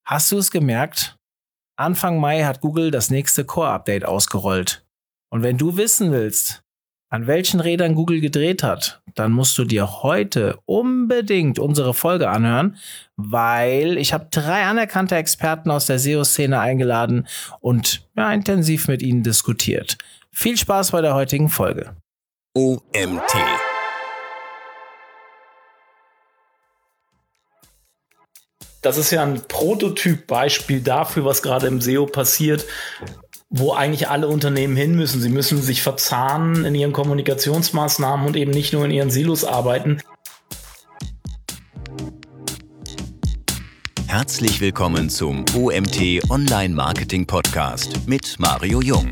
Hast du es gemerkt? Anfang Mai hat Google das nächste Core-Update ausgerollt. Und wenn du wissen willst, an welchen Rädern Google gedreht hat, dann musst du dir heute unbedingt unsere Folge anhören, weil ich habe 3 anerkannte Experten aus der SEO-Szene eingeladen und intensiv mit ihnen diskutiert. Viel Spaß bei der heutigen Folge. OMT. Das ist ja ein Prototypbeispiel dafür, was gerade im SEO passiert, wo eigentlich alle Unternehmen hin müssen. Sie müssen sich verzahnen in ihren Kommunikationsmaßnahmen und eben nicht nur in ihren Silos arbeiten. Herzlich willkommen zum OMT Online Marketing Podcast mit Mario Jung.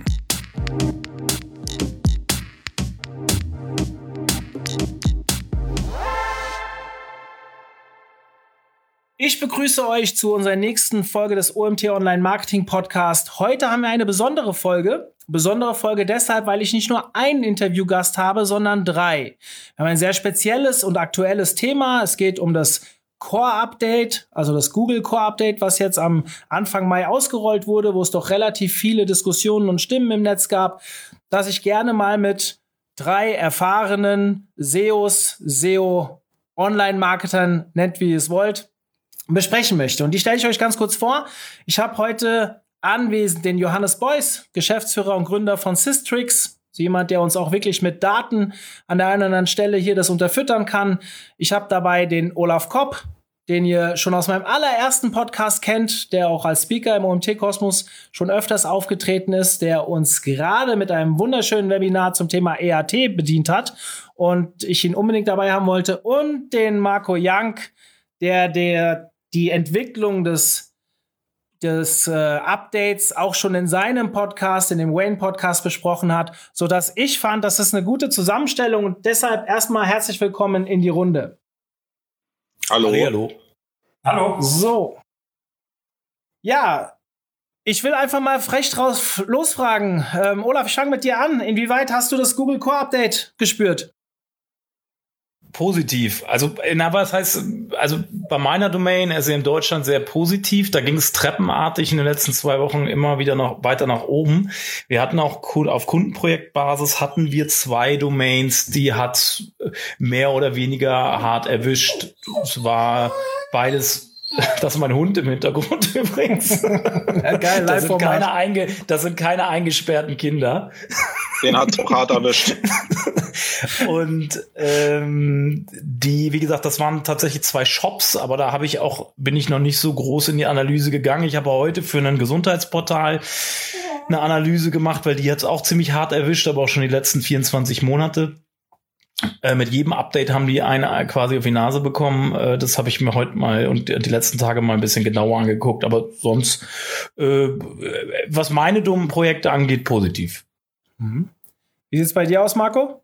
Ich begrüße euch zu unserer nächsten Folge des OMT Online Marketing Podcast. Heute haben wir eine besondere Folge. Besondere Folge deshalb, weil ich nicht nur einen Interviewgast habe, sondern 3. Wir haben ein sehr spezielles und aktuelles Thema. Es geht um das Core-Update, also das Google Core-Update, was jetzt am Anfang Mai ausgerollt wurde, wo es doch relativ viele Diskussionen und Stimmen im Netz gab, dass ich gerne mal mit 3 erfahrenen SEOs, SEO-Online-Marketern, nennt wie ihr es wollt, besprechen möchte. Und die stelle ich euch ganz kurz vor. Ich habe heute anwesend den Johannes Beuys, Geschäftsführer und Gründer von Sistrix. So jemand, der uns auch wirklich mit Daten an der einen oder anderen Stelle hier das unterfüttern kann. Ich habe dabei den Olaf Kopp, den ihr schon aus meinem allerersten Podcast kennt, der auch als Speaker im OMT-Kosmos schon öfters aufgetreten ist, der uns gerade mit einem wunderschönen Webinar zum Thema EAT bedient hat und ich ihn unbedingt dabei haben wollte. Und den Marco Jank, der die Entwicklung des Updates auch schon in seinem Podcast, in dem Wayne-Podcast besprochen hat, sodass ich fand, das ist eine gute Zusammenstellung und deshalb erstmal herzlich willkommen in die Runde. Hallo. Hallo. Hallo. So. Ja, ich will einfach mal frech draus losfragen. Olaf, ich fange mit dir an. Inwieweit hast du das Google Core Update gespürt? Positiv. Also, was heißt, also bei meiner Domain, also in Deutschland sehr positiv. Da ging es treppenartig in den letzten 2 Wochen immer wieder noch weiter nach oben. Wir hatten auch auf Kundenprojektbasis hatten wir 2 Domains, die hat mehr oder weniger hart erwischt. Es war beides. Das ist mein Hund im Hintergrund übrigens. Ja, geil, das sind keine eingesperrten Kinder. Den hat's hart erwischt. Und wie gesagt, das waren tatsächlich 2 Shops, aber da bin ich noch nicht so groß in die Analyse gegangen. Ich habe heute für ein Gesundheitsportal eine Analyse gemacht, weil die hat's auch ziemlich hart erwischt, aber auch schon die letzten 24 Monate. Mit jedem Update haben die eine quasi auf die Nase bekommen. Das habe ich mir heute mal und die letzten Tage mal ein bisschen genauer angeguckt. Aber sonst, was meine dummen Projekte angeht, positiv. Mhm. Wie sieht's bei dir aus, Marco?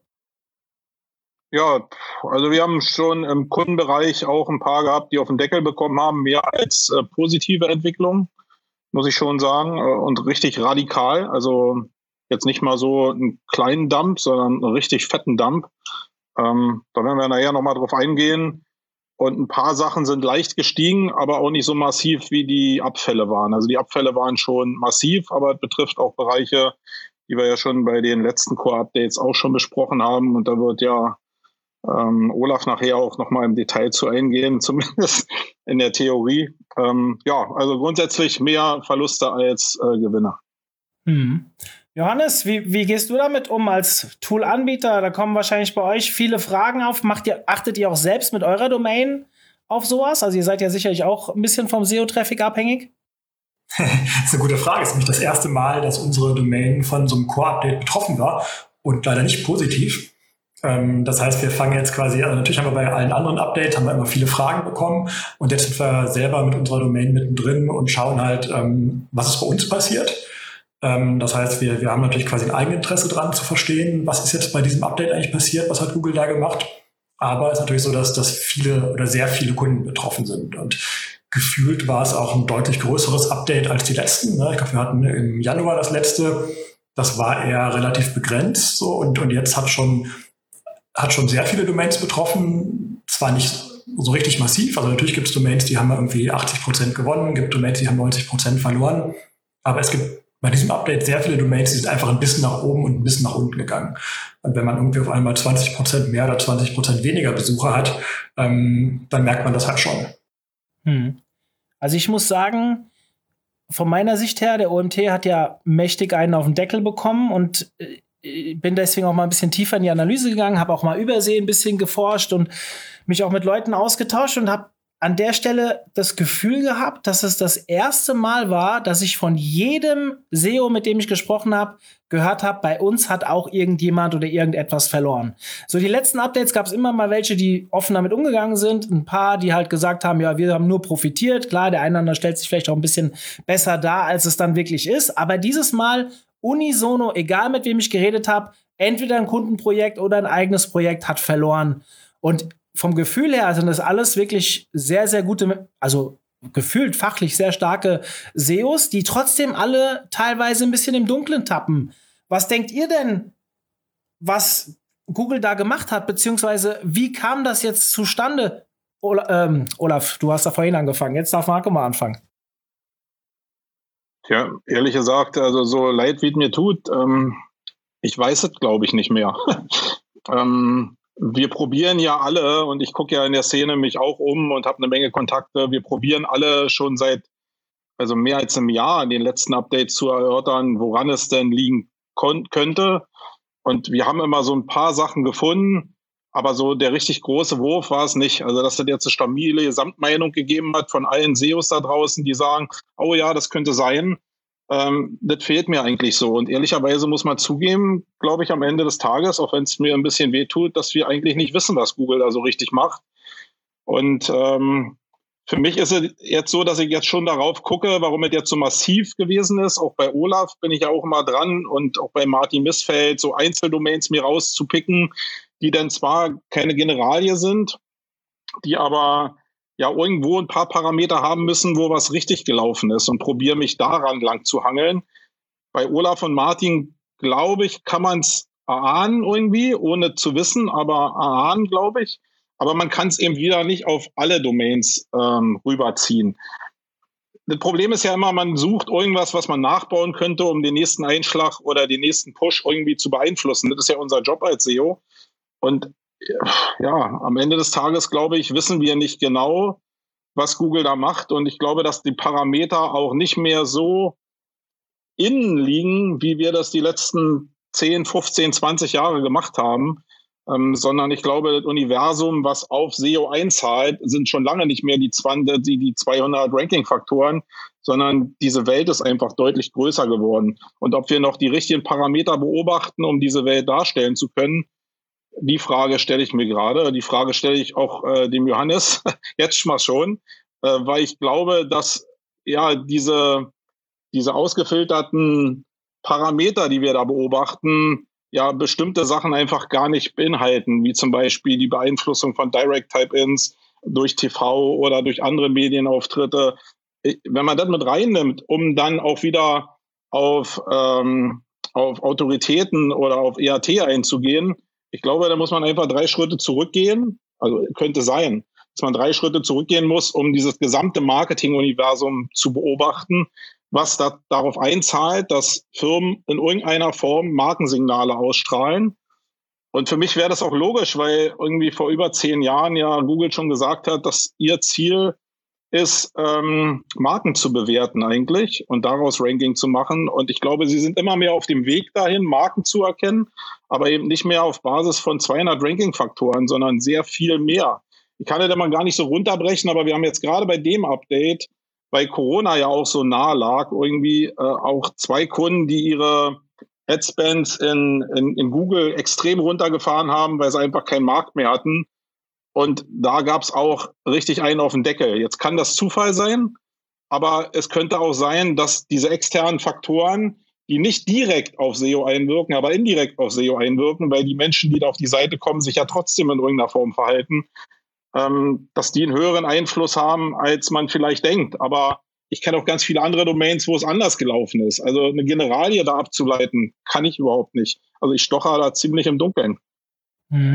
Ja, also wir haben schon im Kundenbereich auch ein paar gehabt, die auf den Deckel bekommen haben, mehr als positive Entwicklung, muss ich schon sagen, und richtig radikal. Also jetzt nicht mal so einen kleinen Dump, sondern einen richtig fetten Dump. Da werden wir nachher nochmal drauf eingehen. Und ein paar Sachen sind leicht gestiegen, aber auch nicht so massiv, wie die Abfälle waren. Also die Abfälle waren schon massiv, aber es betrifft auch Bereiche, die wir ja schon bei den letzten Core-Updates auch schon besprochen haben. Und da wird ja Olaf nachher auch nochmal im Detail zu eingehen, zumindest in der Theorie. Also grundsätzlich mehr Verluste als Gewinne. Mhm. Johannes, wie gehst du damit um als Tool-Anbieter? Da kommen wahrscheinlich bei euch viele Fragen auf. Achtet ihr auch selbst mit eurer Domain auf sowas? Also ihr seid ja sicherlich auch ein bisschen vom SEO-Traffic abhängig. Das ist eine gute Frage. Es ist nämlich das erste Mal, dass unsere Domain von so einem Core-Update betroffen war und leider nicht positiv. Das heißt, wir fangen jetzt quasi, also natürlich haben wir bei allen anderen Updates, haben wir immer viele Fragen bekommen und jetzt sind wir selber mit unserer Domain mittendrin und schauen halt, was ist bei uns passiert. Das heißt, wir haben natürlich quasi ein Eigeninteresse dran zu verstehen, was ist jetzt bei diesem Update eigentlich passiert, was hat Google da gemacht. Aber es ist natürlich so, dass viele oder sehr viele Kunden betroffen sind und gefühlt war es auch ein deutlich größeres Update als die letzten. Ich glaube, wir hatten im Januar das letzte, das war eher relativ begrenzt so und jetzt hat schon sehr viele Domains betroffen, zwar nicht so richtig massiv. Also natürlich gibt es Domains, die haben irgendwie 80% gewonnen, gibt Domains, die haben 90% verloren. Aber es gibt bei diesem Update sehr viele Domains, die sind einfach ein bisschen nach oben und ein bisschen nach unten gegangen. Und wenn man irgendwie auf einmal 20% mehr oder 20% weniger Besucher hat, dann merkt man das halt schon. Also ich muss sagen, von meiner Sicht her, der OMT hat ja mächtig einen auf den Deckel bekommen und bin deswegen auch mal ein bisschen tiefer in die Analyse gegangen, habe auch mal Übersee ein bisschen geforscht und mich auch mit Leuten ausgetauscht und habe an der Stelle das Gefühl gehabt, dass es das erste Mal war, dass ich von jedem SEO, mit dem ich gesprochen habe, gehört habe, bei uns hat auch irgendjemand oder irgendetwas verloren. So die letzten Updates gab es immer mal welche, die offen damit umgegangen sind. Ein paar, die halt gesagt haben, ja, wir haben nur profitiert. Klar, der eine oder andere stellt sich vielleicht auch ein bisschen besser dar, als es dann wirklich ist. Aber dieses Mal unisono, egal mit wem ich geredet habe, entweder ein Kundenprojekt oder ein eigenes Projekt hat verloren. Und vom Gefühl her sind das alles wirklich sehr, sehr gute, also gefühlt fachlich sehr starke SEOs, die trotzdem alle teilweise ein bisschen im Dunkeln tappen. Was denkt ihr denn, was Google da gemacht hat, beziehungsweise wie kam das jetzt zustande? Olaf, du hast da vorhin angefangen, jetzt darf Marco mal anfangen. Ja, ehrlich gesagt, also so leid wie es mir tut, ich weiß es, glaube ich, nicht mehr. Wir probieren ja alle, und ich gucke ja in der Szene mich auch um und habe eine Menge Kontakte, wir probieren alle schon seit mehr als einem Jahr in den letzten Updates zu erörtern, woran es denn liegen könnte. Und wir haben immer so ein paar Sachen gefunden, aber so der richtig große Wurf war es nicht. Also dass es jetzt eine stabile Gesamtmeinung gegeben hat von allen SEOs da draußen, die sagen, oh ja, das könnte sein. Das fehlt mir eigentlich so. Und ehrlicherweise muss man zugeben, glaube ich, am Ende des Tages, auch wenn es mir ein bisschen wehtut, dass wir eigentlich nicht wissen, was Google da so richtig macht. Und für mich ist es jetzt so, dass ich jetzt schon darauf gucke, warum es jetzt so massiv gewesen ist. Auch bei Olaf bin ich ja auch immer dran und auch bei Martin Missfeld, so Einzeldomains mir rauszupicken, die dann zwar keine Generalie sind, die aber ja irgendwo ein paar Parameter haben müssen, wo was richtig gelaufen ist und probiere mich daran lang zu hangeln. Bei Olaf und Martin, glaube ich, kann man es erahnen irgendwie, ohne zu wissen, aber erahnen, glaube ich. Aber man kann es eben wieder nicht auf alle Domains rüberziehen. Das Problem ist ja immer, man sucht irgendwas, was man nachbauen könnte, um den nächsten Einschlag oder den nächsten Push irgendwie zu beeinflussen. Das ist ja unser Job als SEO. Und ja, am Ende des Tages, glaube ich, wissen wir nicht genau, was Google da macht. Und ich glaube, dass die Parameter auch nicht mehr so innen liegen, wie wir das die letzten 10, 15, 20 Jahre gemacht haben. Sondern ich glaube, das Universum, was auf SEO einzahlt, sind schon lange nicht mehr die 200 Ranking-Faktoren, sondern diese Welt ist einfach deutlich größer geworden. Und ob wir noch die richtigen Parameter beobachten, um diese Welt darstellen zu können, die Frage stelle ich mir gerade. Die Frage stelle ich auch dem Johannes jetzt mal schon, weil ich glaube, dass ja diese ausgefilterten Parameter, die wir da beobachten, ja bestimmte Sachen einfach gar nicht beinhalten, wie zum Beispiel die Beeinflussung von Direct-Type-Ins durch TV oder durch andere Medienauftritte. Wenn man das mit reinnimmt, um dann auch wieder auf Autoritäten oder auf EAT einzugehen, ich glaube, da muss man einfach 3 Schritte zurückgehen. Also könnte sein, dass man 3 Schritte zurückgehen muss, um dieses gesamte Marketing-Universum zu beobachten, was darauf einzahlt, dass Firmen in irgendeiner Form Markensignale ausstrahlen. Und für mich wäre das auch logisch, weil irgendwie vor über 10 Jahren ja Google schon gesagt hat, dass ihr Ziel ist, Marken zu bewerten eigentlich und daraus Ranking zu machen. Und ich glaube, sie sind immer mehr auf dem Weg dahin, Marken zu erkennen, aber eben nicht mehr auf Basis von 200 Ranking-Faktoren, sondern sehr viel mehr. Ich kann das mal gar nicht so runterbrechen, aber wir haben jetzt gerade bei dem Update, weil Corona ja auch so nah lag, irgendwie auch 2 Kunden, die ihre Adspends in Google extrem runtergefahren haben, weil sie einfach keinen Markt mehr hatten. Und da gab es auch richtig einen auf den Deckel. Jetzt kann das Zufall sein, aber es könnte auch sein, dass diese externen Faktoren, die nicht direkt auf SEO einwirken, aber indirekt auf SEO einwirken, weil die Menschen, die da auf die Seite kommen, sich ja trotzdem in irgendeiner Form verhalten, dass die einen höheren Einfluss haben, als man vielleicht denkt. Aber ich kenne auch ganz viele andere Domains, wo es anders gelaufen ist. Also eine Generalie da abzuleiten, kann ich überhaupt nicht. Also ich stocher da ziemlich im Dunkeln. Mhm.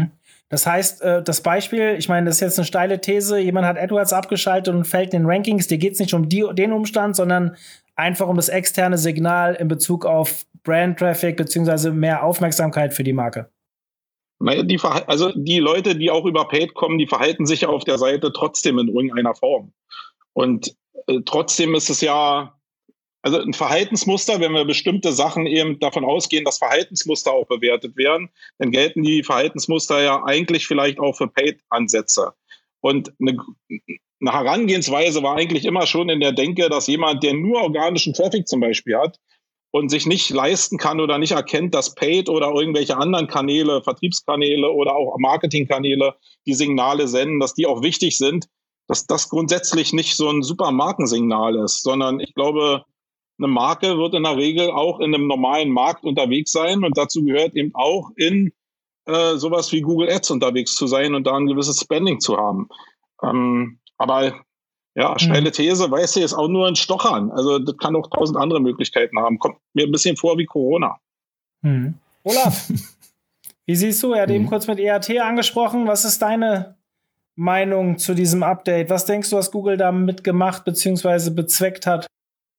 Das heißt, das Beispiel, ich meine, das ist jetzt eine steile These, jemand hat AdWords abgeschaltet und fällt in den Rankings, dir geht es nicht um den Umstand, sondern einfach um das externe Signal in Bezug auf Brand-Traffic beziehungsweise mehr Aufmerksamkeit für die Marke. Naja, die Leute, die auch über Paid kommen, die verhalten sich ja auf der Seite trotzdem in irgendeiner Form. Und trotzdem ist es ja, also ein Verhaltensmuster, wenn wir bestimmte Sachen eben davon ausgehen, dass Verhaltensmuster auch bewertet werden, dann gelten die Verhaltensmuster ja eigentlich vielleicht auch für Paid-Ansätze. Und eine Herangehensweise war eigentlich immer schon in der Denke, dass jemand, der nur organischen Traffic zum Beispiel hat und sich nicht leisten kann oder nicht erkennt, dass Paid oder irgendwelche anderen Kanäle, Vertriebskanäle oder auch Marketingkanäle die Signale senden, dass die auch wichtig sind, dass das grundsätzlich nicht so ein super Markensignal ist, sondern ich glaube, eine Marke wird in der Regel auch in einem normalen Markt unterwegs sein und dazu gehört eben auch in sowas wie Google Ads unterwegs zu sein und da ein gewisses Spending zu haben. Aber ja, steile These, weißt du, ist auch nur ein Stochern. Also das kann auch 1000 andere Möglichkeiten haben. Kommt mir ein bisschen vor wie Corona. Olaf, wie siehst du? Er hat eben kurz mit EAT angesprochen. Was ist deine Meinung zu diesem Update? Was denkst du, was Google da mitgemacht bzw. bezweckt hat?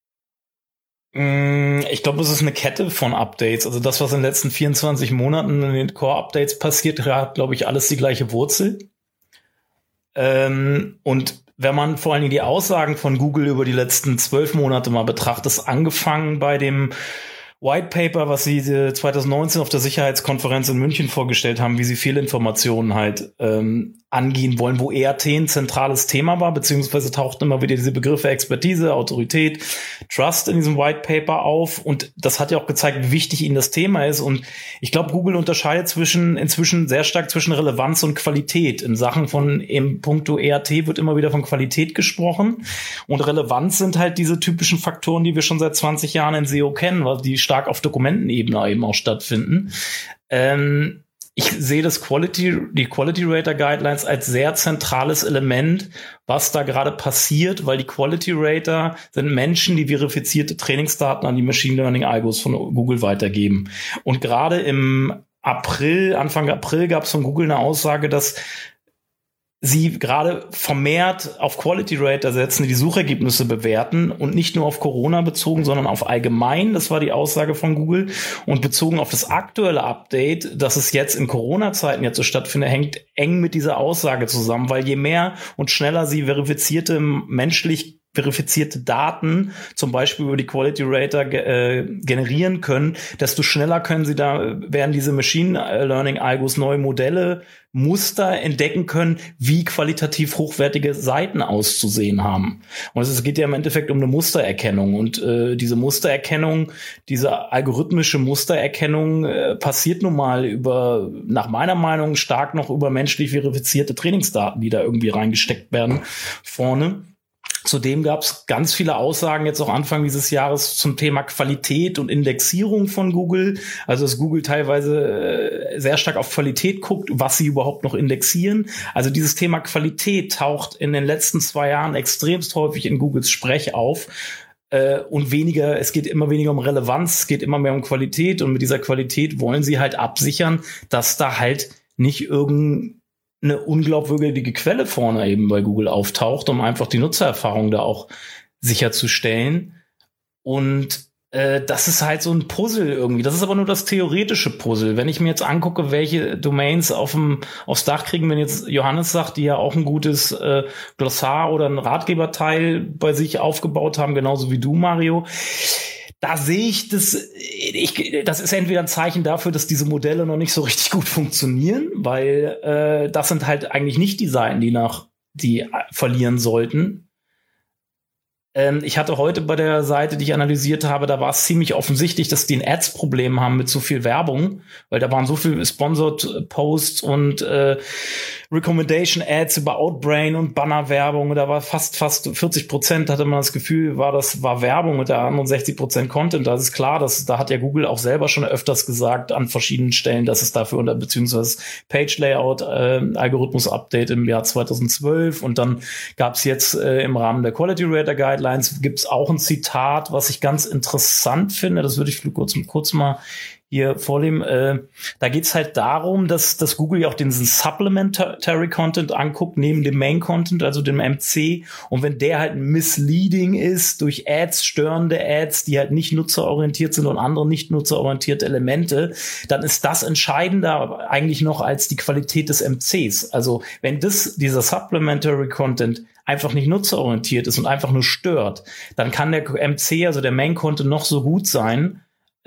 Ich glaube, es ist eine Kette von Updates. Also das, was in den letzten 24 Monaten in den Core-Updates passiert, hat, glaube ich, alles die gleiche Wurzel. Und wenn man vor allen Dingen die Aussagen von Google über die letzten 12 Monate mal betrachtet, ist angefangen bei dem White Paper, was sie 2019 auf der Sicherheitskonferenz in München vorgestellt haben, wie sie Fehlinformationen halt angehen wollen, wo ERT ein zentrales Thema war, beziehungsweise tauchten immer wieder diese Begriffe Expertise, Autorität, Trust in diesem White Paper auf. Und das hat ja auch gezeigt, wie wichtig ihnen das Thema ist. Und ich glaube, Google unterscheidet inzwischen sehr stark zwischen Relevanz und Qualität. In Sachen von im Punkto ERT wird immer wieder von Qualität gesprochen. Und Relevanz sind halt diese typischen Faktoren, die wir schon seit 20 Jahren in SEO kennen, weil die stark auf Dokumentenebene eben auch stattfinden. Ich sehe die Quality Rater Guidelines als sehr zentrales Element, was da gerade passiert, weil die Quality Rater sind Menschen, die verifizierte Trainingsdaten an die Machine Learning Algos von Google weitergeben. Und gerade Anfang April gab es von Google eine Aussage, dass sie gerade vermehrt auf Quality Rater setzen, die Suchergebnisse bewerten und nicht nur auf Corona bezogen, sondern auf allgemein. Das war die Aussage von Google. Und bezogen auf das aktuelle Update, dass es jetzt in Corona-Zeiten jetzt so stattfindet, hängt eng mit dieser Aussage zusammen, weil je mehr und schneller sie menschlich verifizierte Daten, zum Beispiel über die Quality Rater generieren können, desto schneller werden diese Machine Learning Algos neue Modelle, Muster entdecken können, wie qualitativ hochwertige Seiten auszusehen haben. Und es geht ja im Endeffekt um eine Mustererkennung. Und diese Mustererkennung, diese algorithmische Mustererkennung passiert nun mal nach meiner Meinung, stark noch über menschlich verifizierte Trainingsdaten, die da irgendwie reingesteckt werden vorne. Zudem gab es ganz viele Aussagen jetzt auch Anfang dieses Jahres zum Thema Qualität und Indexierung von Google. Also dass Google teilweise sehr stark auf Qualität guckt, was sie überhaupt noch indexieren. Also dieses Thema Qualität taucht in den letzten 2 Jahren extremst häufig in Googles Sprech auf. Und es geht immer weniger um Relevanz, es geht immer mehr um Qualität. Und mit dieser Qualität wollen sie halt absichern, dass da halt nicht irgendeine unglaubwürdige Quelle vorne eben bei Google auftaucht, um einfach die Nutzererfahrung da auch sicherzustellen. Und das ist halt so ein Puzzle irgendwie. Das ist aber nur das theoretische Puzzle. Wenn ich mir jetzt angucke, welche Domains aufs Dach kriegen, wenn jetzt Johannes sagt, die ja auch ein gutes Glossar oder ein Ratgeberteil bei sich aufgebaut haben, genauso wie du, Mario, da sehe ich das ist entweder ein Zeichen dafür, dass diese Modelle noch nicht so richtig gut funktionieren, weil das sind halt eigentlich nicht die Seiten, die verlieren sollten. Ich hatte heute bei der Seite, die ich analysiert habe, da war es ziemlich offensichtlich, dass die ein Ads-Problem haben mit so viel Werbung, weil da waren so viele Sponsored Posts und Recommendation Ads über Outbrain und Bannerwerbung. Da war fast 40%, hatte man das Gefühl, war Werbung und der anderen 60% Content. Das ist klar, da hat ja Google auch selber schon öfters gesagt an verschiedenen Stellen, dass es dafür beziehungsweise Page Layout Algorithmus Update im Jahr 2012 und dann gab es jetzt im Rahmen der Quality Rater Guidelines gibt es auch ein Zitat, was ich ganz interessant finde. Das würde ich kurz mal hier vornehmen. Da geht's halt darum, dass Google ja auch diesen Supplementary Content anguckt, neben dem Main Content, also dem MC. Und wenn der halt misleading ist durch Ads, störende Ads, die halt nicht nutzerorientiert sind und andere nicht nutzerorientierte Elemente, dann ist das entscheidender eigentlich noch als die Qualität des MCs. Also wenn dieser Supplementary Content einfach nicht nutzerorientiert ist und einfach nur stört, dann kann der MC, also der Main Content, noch so gut sein.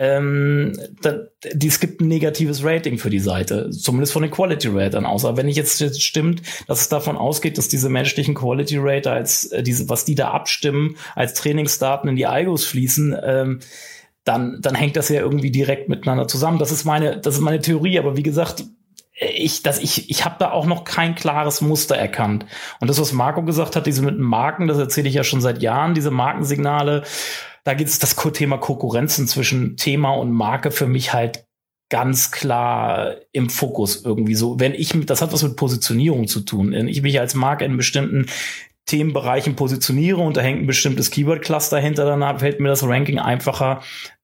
Es gibt ein negatives Rating für die Seite, zumindest von den Quality Ratern aus. Aber wenn jetzt stimmt, dass es davon ausgeht, dass diese menschlichen Quality Rater was die da abstimmen, als Trainingsdaten in die Algos fließen, dann hängt das ja irgendwie direkt miteinander zusammen. Das ist meine Theorie. Aber wie gesagt, ich habe da auch noch kein klares Muster erkannt. Und das, was Marco gesagt hat, diese mit Marken, das erzähle ich ja schon seit Jahren, diese Markensignale, da geht es das Thema Konkurrenzen zwischen Thema und Marke für mich halt ganz klar im Fokus irgendwie so. Das hat was mit Positionierung zu tun. Wenn ich mich als Marke in bestimmten Themenbereichen positioniere und da hängt ein bestimmtes Keyword-Cluster hinter, dann fällt mir das Ranking einfacher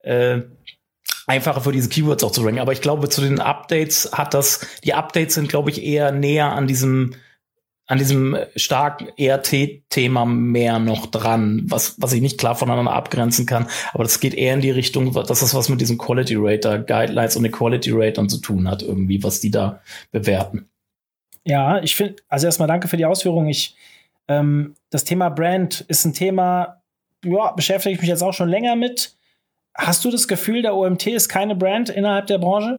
für diese Keywords auch zu ranken. Aber ich glaube, zu den Updates die Updates sind, glaube ich, eher näher an diesem starken ERT-Thema mehr noch dran, was ich nicht klar voneinander abgrenzen kann. Aber das geht eher in die Richtung, dass das was mit diesen Quality Rater Guidelines und den Quality Ratern zu tun hat, irgendwie, was die da bewerten. Ja, ich finde, also erstmal danke für die Ausführung. Das Thema Brand ist ein Thema, beschäftige ich mich jetzt auch schon länger mit. Hast du das Gefühl, der OMT ist keine Brand innerhalb der Branche?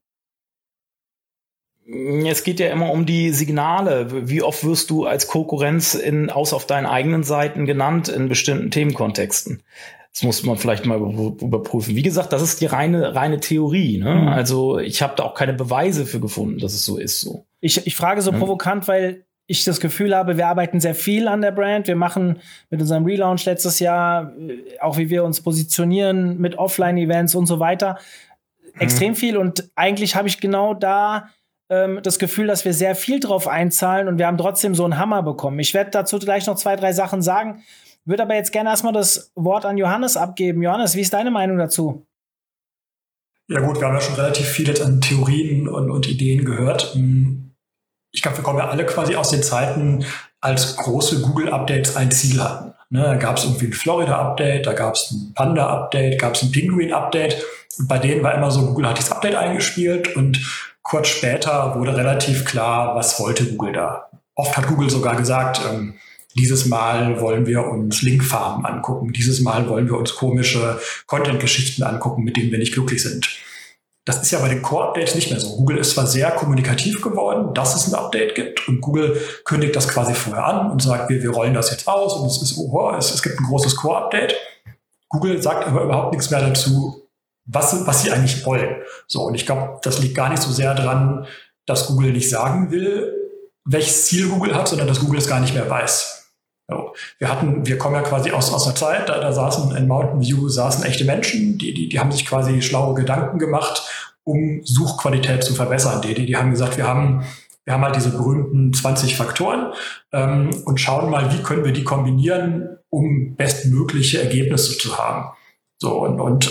Es geht ja immer um die Signale. Wie oft wirst du als Konkurrenz außer auf deinen eigenen Seiten genannt in bestimmten Themenkontexten? Das muss man vielleicht mal überprüfen. Wie gesagt, das ist die reine Theorie. Ne? Mhm. Also ich habe da auch keine Beweise für gefunden, dass es so ist. So. Ich frage so provokant, weil ich das Gefühl habe, wir arbeiten sehr viel an der Brand. Wir machen mit unserem Relaunch letztes Jahr, auch wie wir uns positionieren mit Offline-Events und so weiter, extrem viel. Und eigentlich habe ich genau da das Gefühl, dass wir sehr viel drauf einzahlen und wir haben trotzdem so einen Hammer bekommen. Ich werde dazu gleich noch 2, 3 Sachen sagen, würde aber jetzt gerne erstmal das Wort an Johannes abgeben. Johannes, wie ist deine Meinung dazu? Ja gut, wir haben ja schon relativ viel jetzt an Theorien und Ideen gehört. Ich glaube, wir kommen ja alle quasi aus den Zeiten, als große Google-Updates ein Ziel hatten. Ne, da gab es irgendwie ein Florida-Update, da gab es ein Panda-Update, gab es ein Pinguin-Update. Und bei denen war immer so, Google hat dieses Update eingespielt und kurz später wurde relativ klar, was wollte Google da. Oft hat Google sogar gesagt, dieses Mal wollen wir uns Linkfarmen angucken, dieses Mal wollen wir uns komische Content-Geschichten angucken, mit denen wir nicht glücklich sind. Das ist ja bei den Core-Updates nicht mehr so. Google ist zwar sehr kommunikativ geworden, dass es ein Update gibt und Google kündigt das quasi vorher an und sagt, wir rollen das jetzt aus und es gibt ein großes Core-Update. Google sagt aber überhaupt nichts mehr dazu, was sie eigentlich wollen. So, und ich glaube, das liegt gar nicht so sehr daran, dass Google nicht sagen will, welches Ziel Google hat, sondern dass Google es gar nicht mehr weiß. So, wir kommen ja quasi aus einer Zeit, da saßen in Mountain View echte Menschen, die haben sich quasi schlaue Gedanken gemacht, um Suchqualität zu verbessern. Die haben gesagt, wir haben halt diese berühmten 20 Faktoren und schauen mal, wie können wir die kombinieren, um bestmögliche Ergebnisse zu haben. So, und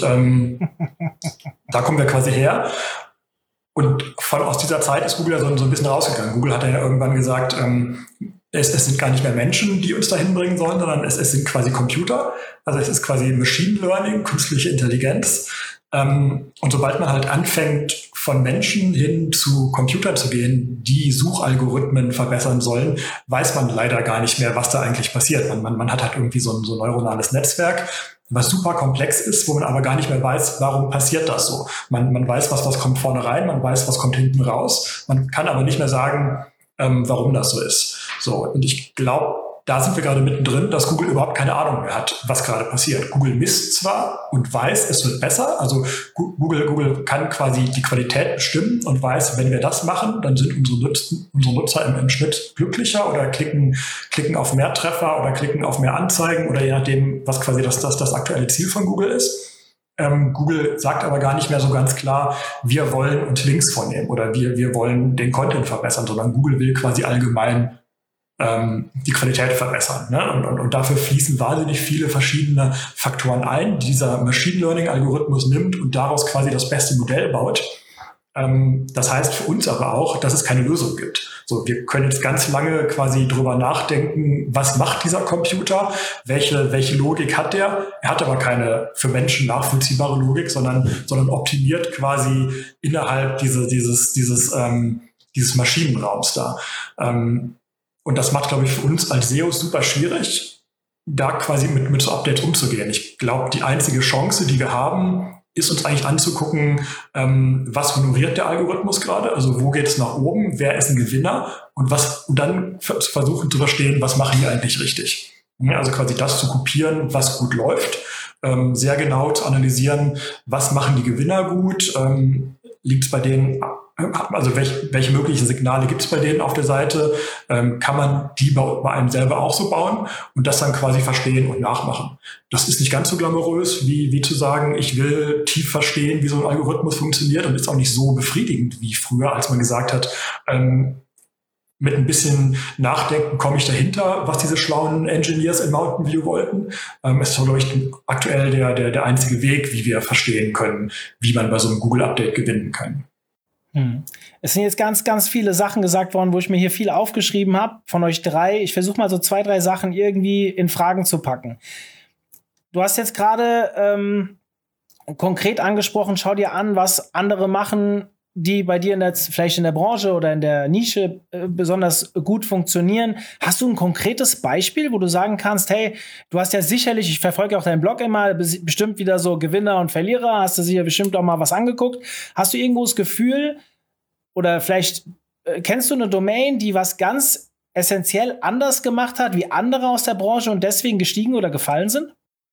da kommen wir quasi her. Und aus dieser Zeit ist Google ja so ein bisschen rausgegangen. Google hat ja irgendwann gesagt, es sind gar nicht mehr Menschen, die uns dahin bringen sollen, sondern es sind quasi Computer. Also es ist quasi Machine Learning, künstliche Intelligenz. Und sobald man halt anfängt, von Menschen hin zu Computern zu gehen, die Suchalgorithmen verbessern sollen, weiß man leider gar nicht mehr, was da eigentlich passiert. Man hat halt irgendwie so ein neuronales Netzwerk, was super komplex ist, wo man aber gar nicht mehr weiß, warum passiert das so. Man weiß, was kommt vorne rein, man weiß, was kommt hinten raus. Man kann aber nicht mehr sagen, warum das so ist. So, und ich glaube, da sind wir gerade mittendrin, dass Google überhaupt keine Ahnung mehr hat, was gerade passiert. Google misst zwar und weiß, es wird besser. Also Google kann quasi die Qualität bestimmen und weiß, wenn wir das machen, dann sind unsere Nutzer im Schnitt glücklicher oder klicken auf mehr Treffer oder klicken auf mehr Anzeigen oder je nachdem, was quasi das aktuelle Ziel von Google ist. Google sagt aber gar nicht mehr so ganz klar, wir wollen uns Links vornehmen oder wir wollen den Content verbessern, sondern Google will quasi allgemein die Qualität verbessern. Ne? Und dafür fließen wahnsinnig viele verschiedene Faktoren ein, die dieser Machine Learning-Algorithmus nimmt und daraus quasi das beste Modell baut. Das heißt für uns aber auch, dass es keine Lösung gibt. So, wir können jetzt ganz lange quasi drüber nachdenken, was macht dieser Computer, welche Logik hat der? Er hat aber keine für Menschen nachvollziehbare Logik, sondern optimiert quasi innerhalb dieses Maschinenraums da. Und das macht, glaube ich, für uns als SEOs super schwierig, da quasi mit so Updates umzugehen. Ich glaube, die einzige Chance, die wir haben, ist uns eigentlich anzugucken, was honoriert der Algorithmus gerade, also wo geht es nach oben, wer ist ein Gewinner und dann versuchen zu verstehen, was machen die eigentlich richtig. Ja, also quasi das zu kopieren, was gut läuft, sehr genau zu analysieren, was machen die Gewinner gut, liegt es bei denen, also welche möglichen Signale gibt es bei denen auf der Seite, kann man die bei einem selber auch so bauen und das dann quasi verstehen und nachmachen. Das ist nicht ganz so glamourös, wie zu sagen, ich will tief verstehen, wie so ein Algorithmus funktioniert und ist auch nicht so befriedigend wie früher, als man gesagt hat, mit ein bisschen Nachdenken komme ich dahinter, was diese schlauen Engineers in Mountain View wollten. Es ist, glaube ich, aktuell der einzige Weg, wie wir verstehen können, wie man bei so einem Google-Update gewinnen kann. Es sind jetzt ganz, ganz viele Sachen gesagt worden, wo ich mir hier viel aufgeschrieben habe von euch drei. Ich versuche mal so 2, 3 Sachen irgendwie in Fragen zu packen. Du hast jetzt gerade konkret angesprochen, schau dir an, was andere machen, die bei dir vielleicht in der Branche oder in der Nische besonders gut funktionieren. Hast du ein konkretes Beispiel, wo du sagen kannst, hey, du hast ja sicherlich, ich verfolge auch deinen Blog immer, bestimmt wieder so Gewinner und Verlierer, hast du sicher bestimmt auch mal was angeguckt. Hast du irgendwo das Gefühl, oder vielleicht kennst du eine Domain, die was ganz essentiell anders gemacht hat wie andere aus der Branche und deswegen gestiegen oder gefallen sind?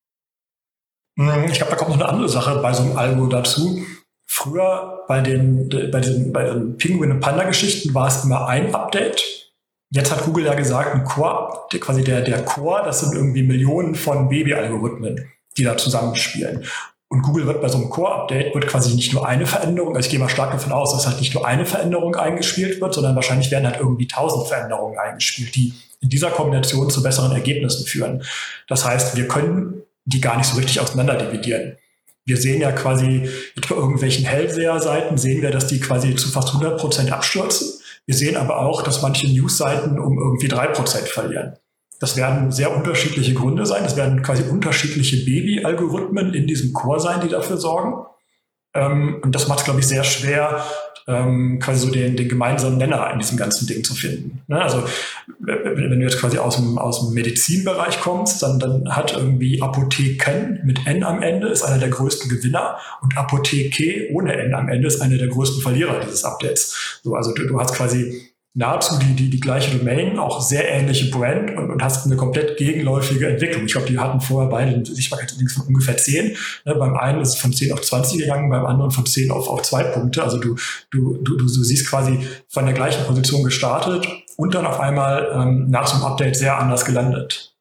Ich glaube, da kommt noch eine andere Sache bei so einem Algo dazu. Früher bei den Pinguin- und Panda-Geschichten war es immer ein Update. Jetzt hat Google ja gesagt, ein Core, quasi der Core, das sind irgendwie Millionen von Baby-Algorithmen, die da zusammenspielen. Und Google wird bei so einem Core-Update wird quasi nicht nur eine Veränderung, also ich gehe mal stark davon aus, dass halt nicht nur eine Veränderung eingespielt wird, sondern wahrscheinlich werden halt irgendwie 1000 Veränderungen eingespielt, die in dieser Kombination zu besseren Ergebnissen führen. Das heißt, wir können die gar nicht so richtig auseinander dividieren. Wir sehen ja quasi bei irgendwelchen Hellseher-Seiten, sehen wir, dass die quasi zu fast 100% abstürzen. Wir sehen aber auch, dass manche News-Seiten um irgendwie 3% verlieren. Das werden sehr unterschiedliche Gründe sein. Das werden quasi unterschiedliche Baby-Algorithmen in diesem Core sein, die dafür sorgen. Und das macht es, glaube ich, sehr schwer, quasi so den gemeinsamen Nenner in diesem ganzen Ding zu finden. Ne? Also wenn du jetzt quasi aus dem Medizinbereich kommst, dann hat irgendwie Apotheken mit N am Ende ist einer der größten Gewinner und Apotheke ohne N am Ende ist einer der größten Verlierer dieses Updates. So, also du hast quasi nahezu die gleiche Domain, auch sehr ähnliche Brand und hast eine komplett gegenläufige Entwicklung. Ich glaube, die hatten vorher beide einen Sichtbarkeitsindex von ungefähr 10. Ne, beim einen ist es von 10 auf 20 gegangen, beim anderen von 10 auf 2 Punkte. Also du siehst quasi von der gleichen Position gestartet und dann auf einmal nach so einem Update sehr anders gelandet.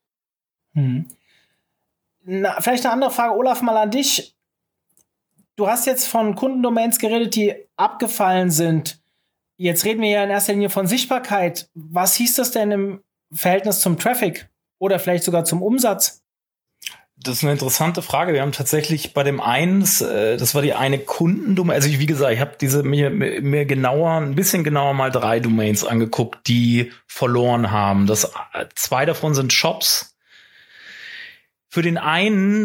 Na, vielleicht eine andere Frage, Olaf, mal an dich. Du hast jetzt von Kundendomains geredet, die abgefallen sind. Jetzt reden wir ja in erster Linie von Sichtbarkeit. Was hieß das denn im Verhältnis zum Traffic oder vielleicht sogar zum Umsatz? Das ist eine interessante Frage. Wir haben tatsächlich bei dem einen, das war die eine Kundendomain, also wie gesagt, ich habe mir ein bisschen genauer mal 3 Domains angeguckt, die verloren haben. 2 davon sind Shops. Für den einen,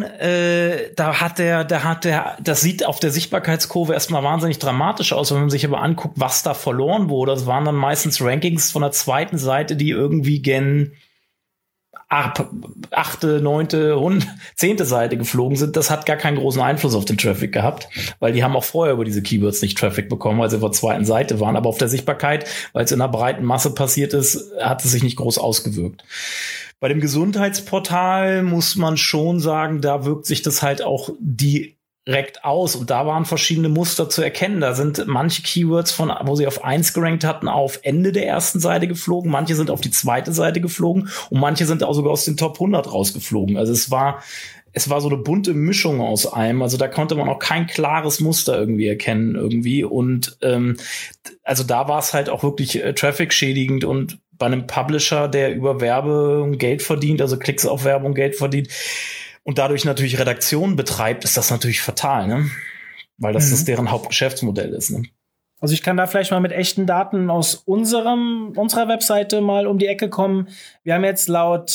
das sieht auf der Sichtbarkeitskurve erstmal wahnsinnig dramatisch aus, wenn man sich aber anguckt, was da verloren wurde. Das waren dann meistens Rankings von der zweiten Seite, die irgendwie gen 8., 9., 10. Seite geflogen sind. Das hat gar keinen großen Einfluss auf den Traffic gehabt, weil die haben auch vorher über diese Keywords nicht Traffic bekommen, weil sie auf der zweiten Seite waren. Aber auf der Sichtbarkeit, weil es in einer breiten Masse passiert ist, hat es sich nicht groß ausgewirkt. Bei dem Gesundheitsportal muss man schon sagen, da wirkt sich das halt auch direkt aus. Und da waren verschiedene Muster zu erkennen. Da sind manche Keywords wo sie auf 1 gerankt hatten, auf Ende der ersten Seite geflogen. Manche sind auf die zweite Seite geflogen. Und manche sind auch sogar aus den Top 100 rausgeflogen. Also es war es war so eine bunte Mischung aus allem. Also da konnte man auch kein klares Muster irgendwie erkennen irgendwie. Und also da war es halt auch wirklich Traffic schädigend und bei einem Publisher, der über Werbung Geld verdient, also Klicks auf Werbung Geld verdient und dadurch natürlich Redaktion betreibt, ist das natürlich fatal, ne? Weil das deren Hauptgeschäftsmodell ist, ne? Also ich kann da vielleicht mal mit echten Daten aus unserer Webseite mal um die Ecke kommen. Wir haben jetzt laut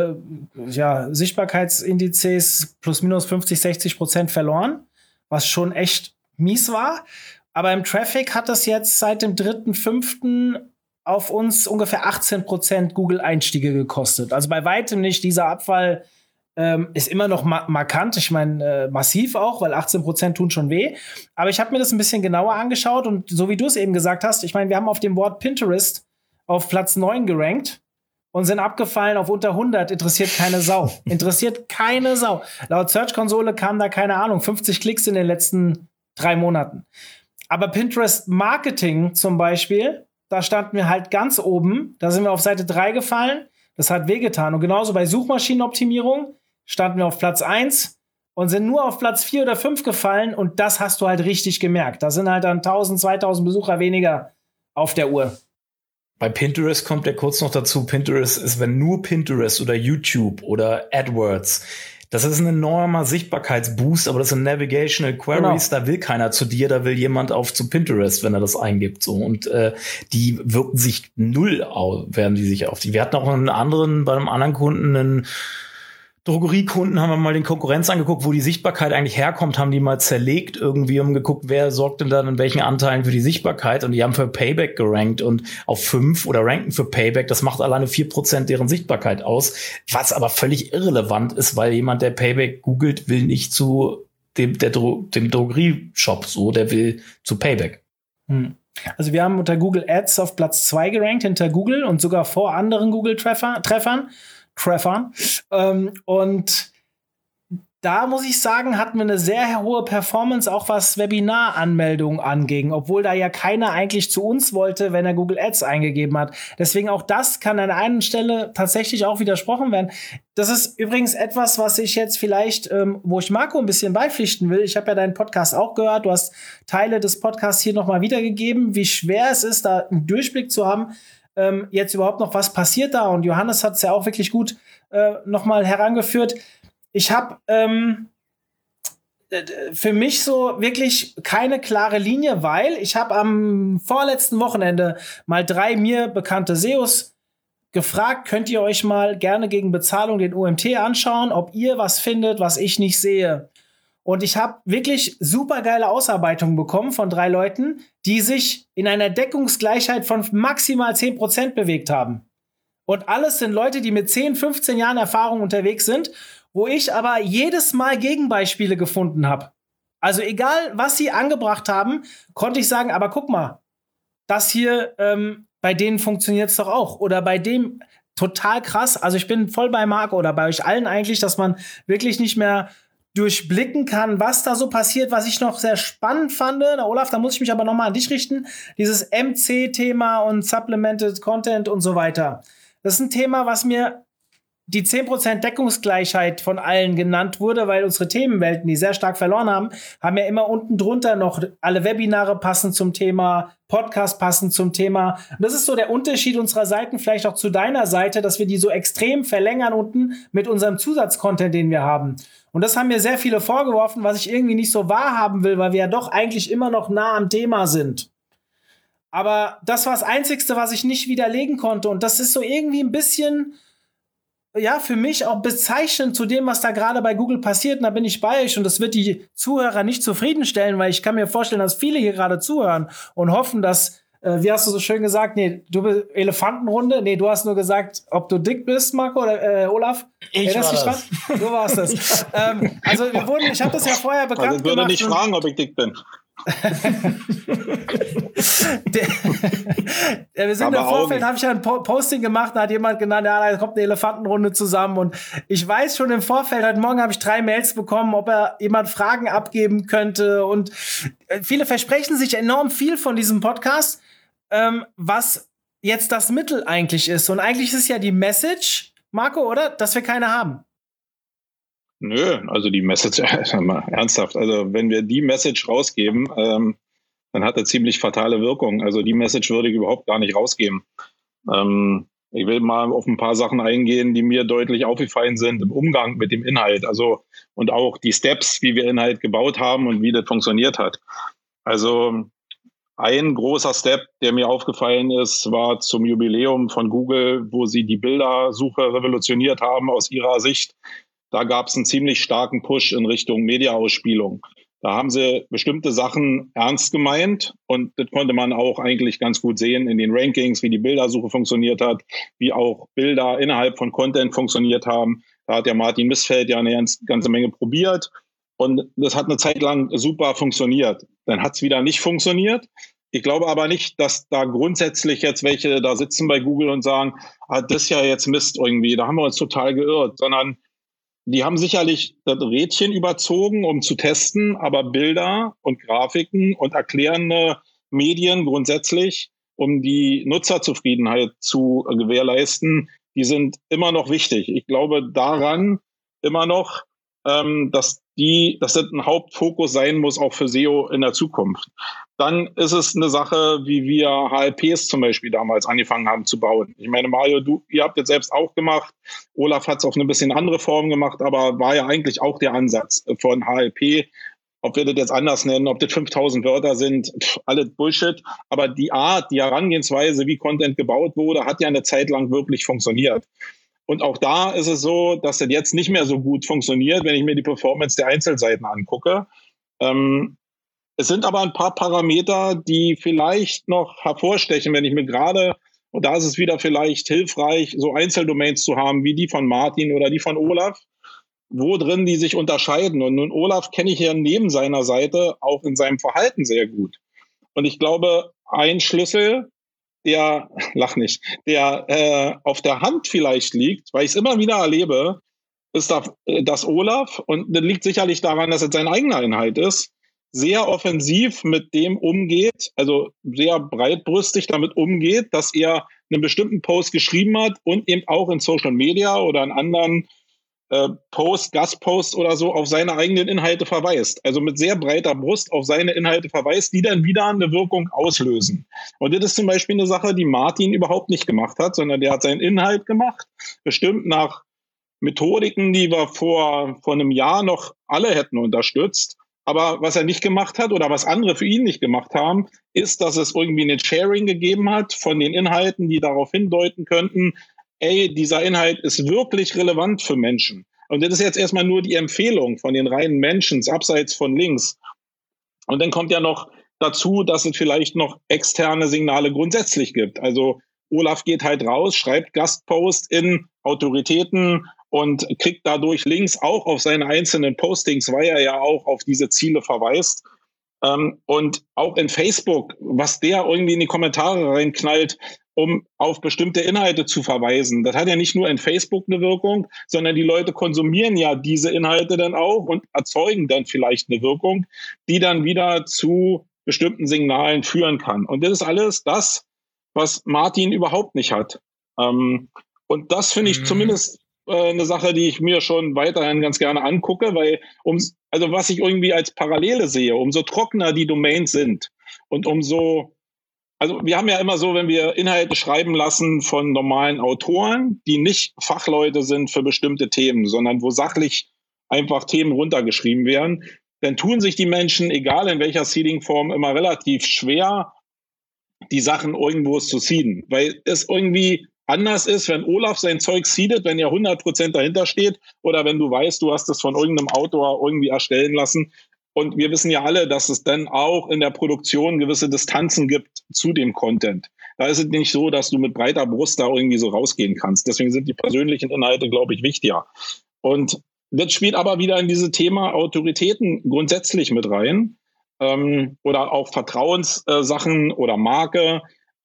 Sichtbarkeitsindizes plus minus 50-60% verloren, was schon echt mies war. Aber im Traffic hat das jetzt seit dem 3.5. auf uns ungefähr 18% Google-Einstiege gekostet. Also bei weitem nicht. Dieser Abfall ist immer noch markant. Ich meine, massiv auch, weil 18% tun schon weh. Aber ich habe mir das ein bisschen genauer angeschaut und so wie du es eben gesagt hast, ich meine, wir haben auf dem Wort Pinterest auf Platz 9 gerankt und sind abgefallen auf unter 100. Interessiert keine Sau. Interessiert keine Sau. Laut Search-Konsole kamen da, keine Ahnung, 50 Klicks in den letzten 3 Monaten. Aber Pinterest Marketing zum Beispiel, da standen wir halt ganz oben. Da sind wir auf Seite 3 gefallen. Das hat wehgetan. Und genauso bei Suchmaschinenoptimierung standen wir auf Platz 1 und sind nur auf Platz 4 oder 5 gefallen. Und das hast du halt richtig gemerkt. Da sind halt dann 1000, 2000 Besucher weniger auf der Uhr. Bei Pinterest kommt ja kurz noch dazu, Pinterest ist, wenn nur Pinterest oder YouTube oder AdWords, das ist ein enormer Sichtbarkeitsboost, aber das sind Navigational Queries, Da will keiner zu dir, da will jemand zu Pinterest, wenn er das eingibt, so. Und die wirken sich null werden die sich auf die. Wir hatten auch bei einem anderen Kunden, einen Drogeriekunden, haben wir mal den Konkurrenz angeguckt, wo die Sichtbarkeit eigentlich herkommt, haben die mal zerlegt irgendwie und geguckt, wer sorgt denn dann in welchen Anteilen für die Sichtbarkeit, und die haben für Payback gerankt und auf 5 oder ranken für Payback, das macht alleine 4% deren Sichtbarkeit aus, was aber völlig irrelevant ist, weil jemand, der Payback googelt, will nicht zu dem Drogerieshop, so, der will zu Payback. Also wir haben unter Google Ads auf Platz 2 gerankt, hinter Google und sogar vor anderen Google-Treffern. Und da muss ich sagen, hatten wir eine sehr hohe Performance, auch was Webinar-Anmeldungen anging, obwohl da ja keiner eigentlich zu uns wollte, wenn er Google Ads eingegeben hat. Deswegen auch das kann an einer Stelle tatsächlich auch widersprochen werden. Das ist übrigens etwas, was ich jetzt vielleicht, wo ich Marco ein bisschen beipflichten will. Ich habe ja deinen Podcast auch gehört. Du hast Teile des Podcasts hier nochmal wiedergegeben, wie schwer es ist, da einen Durchblick zu haben. Jetzt überhaupt noch, was passiert da? Und Johannes hat es ja auch wirklich gut nochmal herangeführt. Ich habe für mich so wirklich keine klare Linie, weil ich habe am vorletzten Wochenende mal 3 mir bekannte SEOs gefragt, könnt ihr euch mal gerne gegen Bezahlung den OMT anschauen, ob ihr was findet, was ich nicht sehe. Und ich habe wirklich super geile Ausarbeitungen bekommen von 3 Leuten, die sich in einer Deckungsgleichheit von maximal 10% bewegt haben. Und alles sind Leute, die mit 10, 15 Jahren Erfahrung unterwegs sind, wo ich aber jedes Mal Gegenbeispiele gefunden habe. Also egal, was sie angebracht haben, konnte ich sagen, aber guck mal, das hier, bei denen funktioniert es doch auch. Oder bei dem total krass. Also ich bin voll bei Marco oder bei euch allen eigentlich, dass man wirklich nicht mehr durchblicken kann, was da so passiert, was ich noch sehr spannend fand. Na, Olaf, da muss ich mich aber noch mal an dich richten. Dieses MC-Thema und Supplemented Content und so weiter. Das ist ein Thema, was mir die 10% Deckungsgleichheit von allen genannt wurde, weil unsere Themenwelten, die sehr stark verloren haben, haben ja immer unten drunter noch alle Webinare passend zum Thema, Podcast passend zum Thema. Und das ist so der Unterschied unserer Seiten, vielleicht auch zu deiner Seite, dass wir die so extrem verlängern unten mit unserem Zusatzcontent, den wir haben. Und das haben mir sehr viele vorgeworfen, was ich irgendwie nicht so wahrhaben will, weil wir ja doch eigentlich immer noch nah am Thema sind. Aber das war das Einzigste, was ich nicht widerlegen konnte. Und das ist so irgendwie ein bisschen, ja, für mich auch bezeichnend zu dem, was da gerade bei Google passiert. Und da bin ich bei euch. Und das wird die Zuhörer nicht zufriedenstellen, weil ich kann mir vorstellen, dass viele hier gerade zuhören und hoffen, dass, wie hast du so schön gesagt, nee, du bist Elefantenrunde. Nee, du hast nur gesagt, ob du dick bist, Marco oder Olaf. Ich war das. Du warst das. Also ich habe das ja vorher bekannt gemacht. Ich würde nicht fragen, ob ich dick bin. Wir sind im Vorfeld, habe ich ja ein Posting gemacht, da hat jemand genannt, ja, da kommt eine Elefantenrunde zusammen und ich weiß schon im Vorfeld, heute Morgen habe ich 3 Mails bekommen, ob jemand Fragen abgeben könnte und viele versprechen sich enorm viel von diesem Podcast, was jetzt das Mittel eigentlich ist und eigentlich ist ja die Message, Marco, oder? Dass wir keine haben. Nö, also die Message, mal ernsthaft, also wenn wir die Message rausgeben, dann hat er ziemlich fatale Wirkung. Also die Message würde ich überhaupt gar nicht rausgeben. Ich will mal auf ein paar Sachen eingehen, die mir deutlich aufgefallen sind im Umgang mit dem Inhalt. Also und auch die Steps, wie wir Inhalt gebaut haben und wie das funktioniert hat. Also ein großer Step, der mir aufgefallen ist, war zum Jubiläum von Google, wo sie die Bildersuche revolutioniert haben aus ihrer Sicht. Da gab es einen ziemlich starken Push in Richtung Mediaausspielung. Da haben sie bestimmte Sachen ernst gemeint und das konnte man auch eigentlich ganz gut sehen in den Rankings, wie die Bildersuche funktioniert hat, wie auch Bilder innerhalb von Content funktioniert haben. Da hat der Martin Missfeld ja eine ganze Menge probiert und das hat eine Zeit lang super funktioniert. Dann hat es wieder nicht funktioniert. Ich glaube aber nicht, dass da grundsätzlich jetzt welche da sitzen bei Google und sagen, das ist ja jetzt Mist irgendwie, da haben wir uns total geirrt, sondern die haben sicherlich das Rädchen überzogen, um zu testen, aber Bilder und Grafiken und erklärende Medien grundsätzlich, um die Nutzerzufriedenheit zu gewährleisten, die sind immer noch wichtig. Ich glaube daran immer noch, dass das ein Hauptfokus sein muss, auch für SEO in der Zukunft. Dann ist es eine Sache, wie wir HLPs zum Beispiel damals angefangen haben zu bauen. Ich meine, Mario, ihr habt jetzt selbst auch gemacht. Olaf hat es auf eine bisschen andere Form gemacht, aber war ja eigentlich auch der Ansatz von HLP. Ob wir das jetzt anders nennen, ob das 5000 Wörter sind, alles Bullshit. Aber die Art, die Herangehensweise, wie Content gebaut wurde, hat ja eine Zeit lang wirklich funktioniert. Und auch da ist es so, dass das jetzt nicht mehr so gut funktioniert, wenn ich mir die Performance der Einzelseiten angucke. Es sind aber ein paar Parameter, die vielleicht noch hervorstechen, wenn ich mir gerade, und da ist es wieder vielleicht hilfreich, so Einzeldomains zu haben, wie die von Martin oder die von Olaf, wo drin die sich unterscheiden. Und nun Olaf kenne ich ja neben seiner Seite auch in seinem Verhalten sehr gut. Und ich glaube, ein Schlüssel, der auf der Hand vielleicht liegt, weil ich es immer wieder erlebe, ist, dass Olaf, und das liegt sicherlich daran, dass es sein eigener Inhalt ist, sehr offensiv mit dem umgeht, also sehr breitbrüstig damit umgeht, dass er einen bestimmten Post geschrieben hat und eben auch in Social Media oder in anderen Gastposts oder so auf seine eigenen Inhalte verweist. Also mit sehr breiter Brust auf seine Inhalte verweist, die dann wieder eine Wirkung auslösen. Und das ist zum Beispiel eine Sache, die Martin überhaupt nicht gemacht hat, sondern der hat seinen Inhalt gemacht, bestimmt nach Methodiken, die wir vor einem Jahr noch alle hätten unterstützt. Aber was er nicht gemacht hat oder was andere für ihn nicht gemacht haben, ist, dass es irgendwie ein Sharing gegeben hat von den Inhalten, die darauf hindeuten könnten, dieser Inhalt ist wirklich relevant für Menschen. Und das ist jetzt erstmal nur die Empfehlung von den reinen Menschen, abseits von Links. Und dann kommt ja noch dazu, dass es vielleicht noch externe Signale grundsätzlich gibt. Also Olaf geht halt raus, schreibt Gastpost in Autoritäten und kriegt dadurch Links auch auf seine einzelnen Postings, weil er ja auch auf diese Ziele verweist. Und auch in Facebook, was der irgendwie in die Kommentare reinknallt, um auf bestimmte Inhalte zu verweisen. Das hat ja nicht nur in Facebook eine Wirkung, sondern die Leute konsumieren ja diese Inhalte dann auch und erzeugen dann vielleicht eine Wirkung, die dann wieder zu bestimmten Signalen führen kann. Und das ist alles das, was Martin überhaupt nicht hat. Und das finde ich zumindest eine Sache, die ich mir schon weiterhin ganz gerne angucke, weil also was ich irgendwie als Parallele sehe, umso trockener die Domains sind und also wir haben ja immer so, wenn wir Inhalte schreiben lassen von normalen Autoren, die nicht Fachleute sind für bestimmte Themen, sondern wo sachlich einfach Themen runtergeschrieben werden, dann tun sich die Menschen, egal in welcher Seeding-Form, immer relativ schwer, die Sachen irgendwo zu seeden, weil es irgendwie anders ist, wenn Olaf sein Zeug seedet, wenn er 100% dahinter steht oder wenn du weißt, du hast es von irgendeinem Autor irgendwie erstellen lassen. Und wir wissen ja alle, dass es dann auch in der Produktion gewisse Distanzen gibt zu dem Content. Da ist es nicht so, dass du mit breiter Brust da irgendwie so rausgehen kannst. Deswegen sind die persönlichen Inhalte, glaube ich, wichtiger. Und das spielt aber wieder in diese Thema Autoritäten grundsätzlich mit rein. Oder auch Vertrauenssachen oder Marke.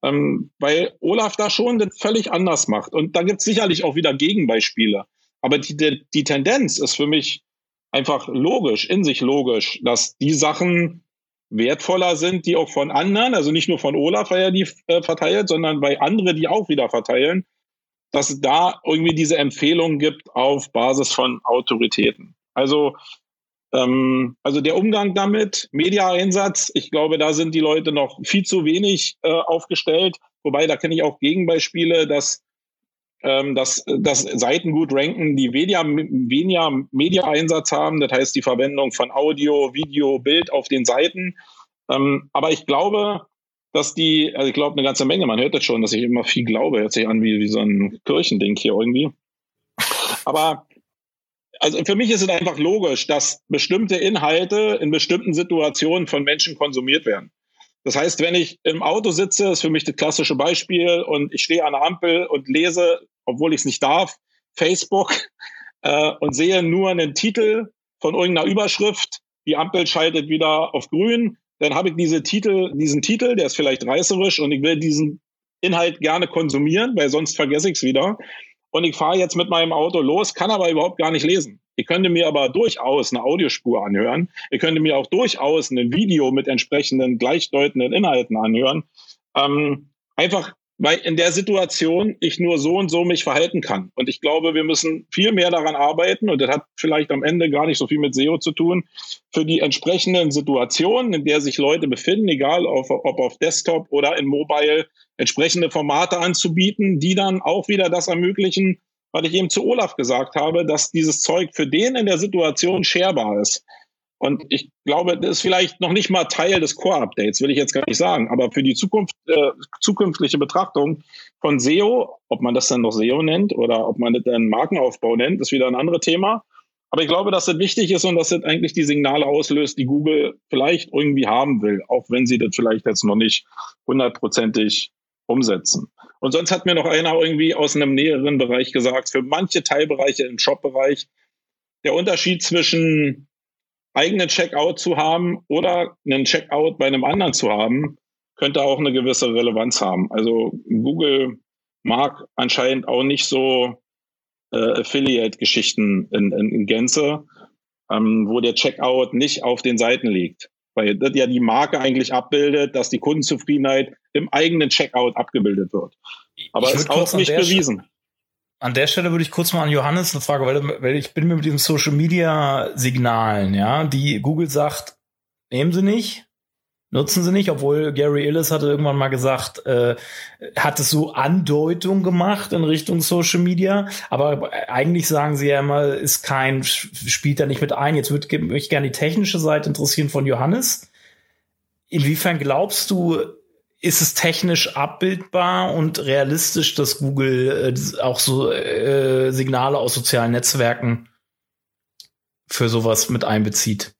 Weil Olaf da schon das völlig anders macht. Und da gibt es sicherlich auch wieder Gegenbeispiele. Aber die Tendenz ist für mich einfach logisch, in sich logisch, dass die Sachen wertvoller sind, die auch von anderen, also nicht nur von Olaf, weil er die verteilt, sondern bei anderen, die auch wieder verteilen, dass es da irgendwie diese Empfehlung gibt auf Basis von Autoritäten. Also der Umgang damit, Media-Einsatz, ich glaube, da sind die Leute noch viel zu wenig aufgestellt. Wobei, da kenne ich auch Gegenbeispiele, dass Seiten gut ranken, die weniger Media-Einsatz haben. Das heißt, die Verwendung von Audio, Video, Bild auf den Seiten. Aber ich glaube, ich glaube eine ganze Menge, man hört das schon, dass ich immer viel glaube, hört sich an wie so ein Kirchending hier irgendwie. Aber also für mich ist es einfach logisch, dass bestimmte Inhalte in bestimmten Situationen von Menschen konsumiert werden. Das heißt, wenn ich im Auto sitze, ist für mich das klassische Beispiel, und ich stehe an der Ampel und lese, obwohl ich es nicht darf, Facebook und sehe nur einen Titel von irgendeiner Überschrift, die Ampel schaltet wieder auf grün, dann habe ich diesen Titel, der ist vielleicht reißerisch und ich will diesen Inhalt gerne konsumieren, weil sonst vergesse ich es wieder. Und ich fahre jetzt mit meinem Auto los, kann aber überhaupt gar nicht lesen. Ich könnte mir aber durchaus eine Audiospur anhören. Ich könnte mir auch durchaus ein Video mit entsprechenden gleichdeutenden Inhalten anhören. Einfach, weil in der Situation ich nur so und so mich verhalten kann. Und ich glaube, wir müssen viel mehr daran arbeiten, und das hat vielleicht am Ende gar nicht so viel mit SEO zu tun, für die entsprechenden Situationen, in der sich Leute befinden, egal ob auf Desktop oder in Mobile, entsprechende Formate anzubieten, die dann auch wieder das ermöglichen, was ich eben zu Olaf gesagt habe, dass dieses Zeug für den in der Situation sharebar ist. Und ich glaube, das ist vielleicht noch nicht mal Teil des Core-Updates, will ich jetzt gar nicht sagen. Aber für die zukünftige Betrachtung von SEO, ob man das dann noch SEO nennt oder ob man das dann Markenaufbau nennt, ist wieder ein anderes Thema. Aber ich glaube, dass das wichtig ist und dass das eigentlich die Signale auslöst, die Google vielleicht irgendwie haben will, auch wenn sie das vielleicht jetzt noch nicht 100%ig umsetzen. Und sonst hat mir noch einer irgendwie aus einem näheren Bereich gesagt, für manche Teilbereiche im Shop-Bereich, der Unterschied zwischen eigenen Checkout zu haben oder einen Checkout bei einem anderen zu haben, könnte auch eine gewisse Relevanz haben. Also Google mag anscheinend auch nicht so Affiliate-Geschichten in Gänze, wo der Checkout nicht auf den Seiten liegt. Weil das ja die Marke eigentlich abbildet, dass die Kundenzufriedenheit im eigenen Checkout abgebildet wird. Aber ist auch nicht bewiesen. An der Stelle würde ich kurz mal an Johannes eine Frage, weil ich bin mir mit diesen Social-Media-Signalen, ja, die Google sagt, nehmen Sie nicht, nutzen Sie nicht, obwohl Gary Illes hatte irgendwann mal gesagt, hat es so Andeutung gemacht in Richtung Social Media, aber eigentlich sagen sie ja immer, spielt da nicht mit ein. Jetzt würde mich gerne die technische Seite interessieren von Johannes. Inwiefern glaubst du, ist es technisch abbildbar und realistisch, dass Google auch so Signale aus sozialen Netzwerken für sowas mit einbezieht?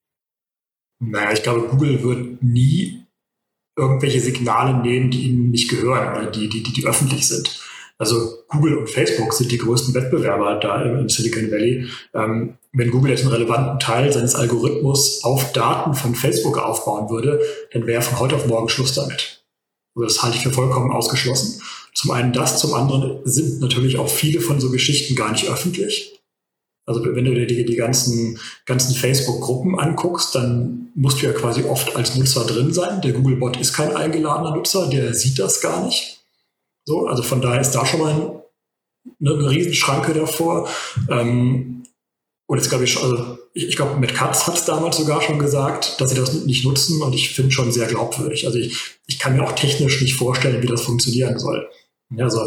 Naja, ich glaube, Google wird nie irgendwelche Signale nehmen, die ihnen nicht gehören oder die öffentlich sind. Also Google und Facebook sind die größten Wettbewerber da im Silicon Valley. Wenn Google jetzt einen relevanten Teil seines Algorithmus auf Daten von Facebook aufbauen würde, dann wäre von heute auf morgen Schluss damit. Also das halte ich für vollkommen ausgeschlossen. Zum einen das, zum anderen sind natürlich auch viele von so Geschichten gar nicht öffentlich. Also wenn du dir die ganzen Facebook-Gruppen anguckst, dann musst du ja quasi oft als Nutzer drin sein. Der Googlebot ist kein eingeladener Nutzer, der sieht das gar nicht. So, also von daher ist da schon mal eine Riesenschranke davor. Und jetzt glaube ich glaube, Matt Cutts hat es damals sogar schon gesagt, dass sie das nicht nutzen, und ich finde es schon sehr glaubwürdig. Also ich kann mir auch technisch nicht vorstellen, wie das funktionieren soll. Also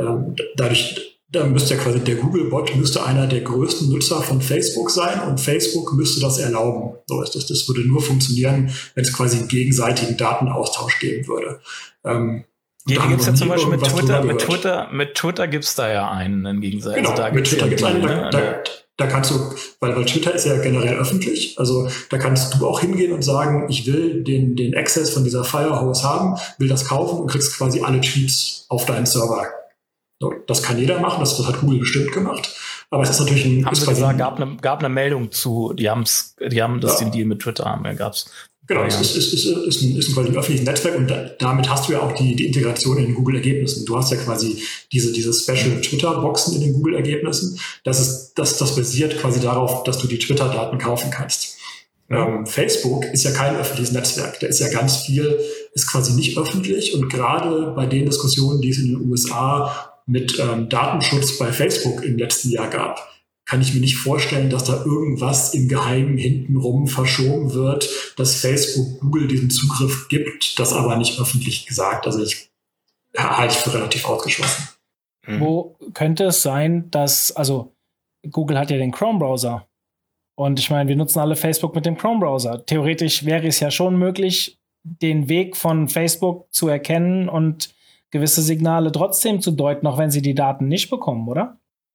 da müsste ja quasi der Googlebot müsste einer der größten Nutzer von Facebook sein, und Facebook müsste das erlauben. So ist das. Das würde nur funktionieren, wenn es quasi einen gegenseitigen Datenaustausch geben würde. Hier gibt es ja zum Beispiel mit Twitter gibt es da ja einen gegenseitigen. Genau, da mit Twitter gibt es einen. Ne? Da kannst du, weil Twitter ist ja generell öffentlich, also da kannst du auch hingehen und sagen, ich will den Access von dieser Firehose haben, will das kaufen und kriegst quasi alle Tweets auf deinen Server. So, das kann jeder machen, das hat Google bestimmt gemacht. Aber es ist natürlich ein... Haben sie gesagt, gab eine Meldung zu, die haben den Deal mit Twitter haben, gab's. Genau, es ist quasi ein öffentliches Netzwerk, und damit hast du ja auch die Integration in den Google-Ergebnissen. Du hast ja quasi diese Special Twitter-Boxen in den Google-Ergebnissen. Das basiert quasi darauf, dass du die Twitter-Daten kaufen kannst. Facebook ist ja kein öffentliches Netzwerk. Da ist ja ganz viel, ist quasi nicht öffentlich, und gerade bei den Diskussionen, die es in den USA mit Datenschutz bei Facebook im letzten Jahr gab kann ich mir nicht vorstellen, dass da irgendwas im Geheimen hintenrum verschoben wird, dass Facebook Google diesen Zugriff gibt, das aber nicht öffentlich gesagt. Also ich halte ich für relativ ausgeschlossen. Wo könnte es sein, dass, also Google hat ja den Chrome-Browser und ich meine, wir nutzen alle Facebook mit dem Chrome-Browser. Theoretisch wäre es ja schon möglich, den Weg von Facebook zu erkennen und gewisse Signale trotzdem zu deuten, auch wenn sie die Daten nicht bekommen, oder?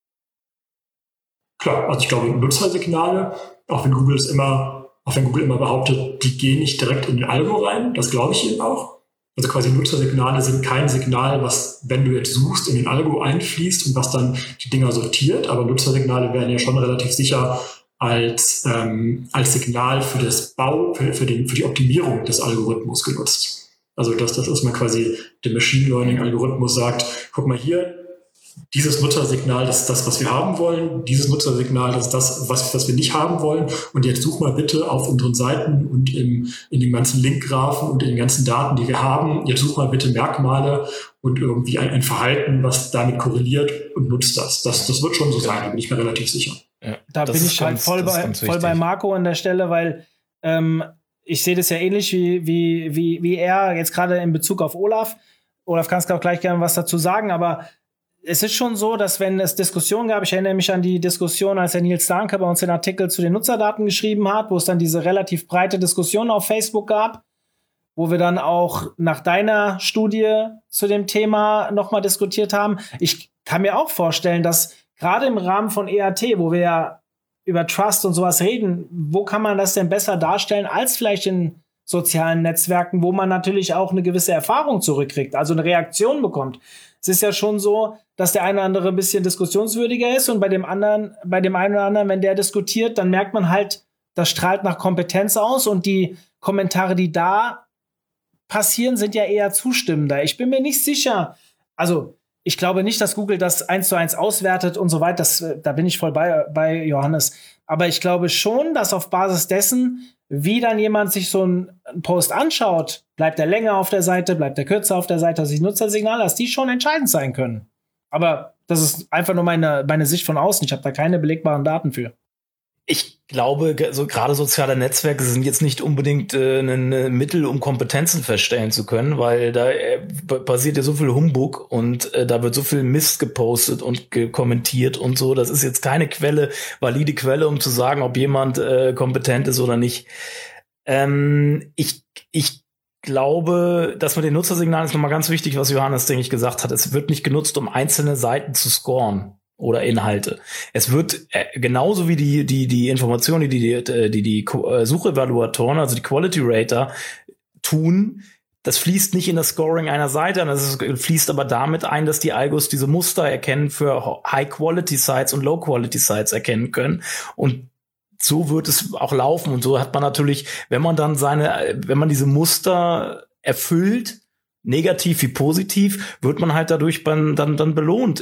Klar, also ich glaube, Nutzersignale, auch wenn Google immer behauptet, die gehen nicht direkt in den Algo rein, das glaube ich eben auch. Also quasi Nutzersignale sind kein Signal, was, wenn du jetzt suchst, in den Algo einfließt und was dann die Dinger sortiert, aber Nutzersignale werden ja schon relativ sicher als Signal für die Optimierung des Algorithmus genutzt. Also das ist mal quasi der Machine Learning Algorithmus sagt, guck mal hier, dieses Nutzersignal, das ist das, was wir haben wollen. Dieses Nutzersignal, das ist das, was wir nicht haben wollen. Und jetzt such mal bitte auf unseren Seiten und in den ganzen Linkgraphen und in den ganzen Daten, die wir haben, jetzt such mal bitte Merkmale und irgendwie ein Verhalten, was damit korreliert und nutzt das. Das wird schon so sein, da bin ich mir relativ sicher. Ja, da bin ich halt voll bei Marco an der Stelle, weil ich sehe das ja ähnlich wie er jetzt gerade in Bezug auf Olaf. Olaf, kannst du auch gleich gerne was dazu sagen, aber es ist schon so, dass wenn es Diskussionen gab, ich erinnere mich an die Diskussion, als der Nils Dahnke bei uns den Artikel zu den Nutzerdaten geschrieben hat, wo es dann diese relativ breite Diskussion auf Facebook gab, wo wir dann auch nach deiner Studie zu dem Thema nochmal diskutiert haben. Ich kann mir auch vorstellen, dass gerade im Rahmen von EAT, wo wir ja über Trust und sowas reden, wo kann man das denn besser darstellen als vielleicht in sozialen Netzwerken, wo man natürlich auch eine gewisse Erfahrung zurückkriegt, also eine Reaktion bekommt. Es ist ja schon so, dass der eine oder andere ein bisschen diskussionswürdiger ist und bei dem einen oder anderen, wenn der diskutiert, dann merkt man halt, das strahlt nach Kompetenz aus und die Kommentare, die da passieren, sind ja eher zustimmender. Ich bin mir nicht sicher, also ich glaube nicht, dass Google das 1:1 auswertet und so weiter, da bin ich voll bei Johannes. Aber ich glaube schon, dass auf Basis dessen, wie dann jemand sich so einen Post anschaut, bleibt er länger auf der Seite, bleibt er kürzer auf der Seite, also die Nutzersignale, dass die schon entscheidend sein können. Aber das ist einfach nur meine Sicht von außen. Ich habe da keine belegbaren Daten für. Ich glaube, so gerade soziale Netzwerke sind jetzt nicht unbedingt ein Mittel, um Kompetenzen feststellen zu können, weil da passiert ja so viel Humbug und da wird so viel Mist gepostet und kommentiert und so. Das ist jetzt keine valide Quelle, um zu sagen, ob jemand kompetent ist oder nicht. Ich glaube, dass mit den Nutzersignalen ist nochmal ganz wichtig, was Johannes, denke ich, gesagt hat. Es wird nicht genutzt, um einzelne Seiten zu scoren oder Inhalte. Es wird genauso wie die Informationen, die Suchevaluatoren, also die Quality Rater tun, das fließt nicht in das Scoring einer Seite, das fließt aber damit ein, dass die Algos diese Muster erkennen für High-Quality-Sites und Low-Quality-Sites erkennen können. Und so wird es auch laufen. Und so hat man natürlich, wenn man diese Muster erfüllt, negativ wie positiv, wird man halt dadurch dann belohnt.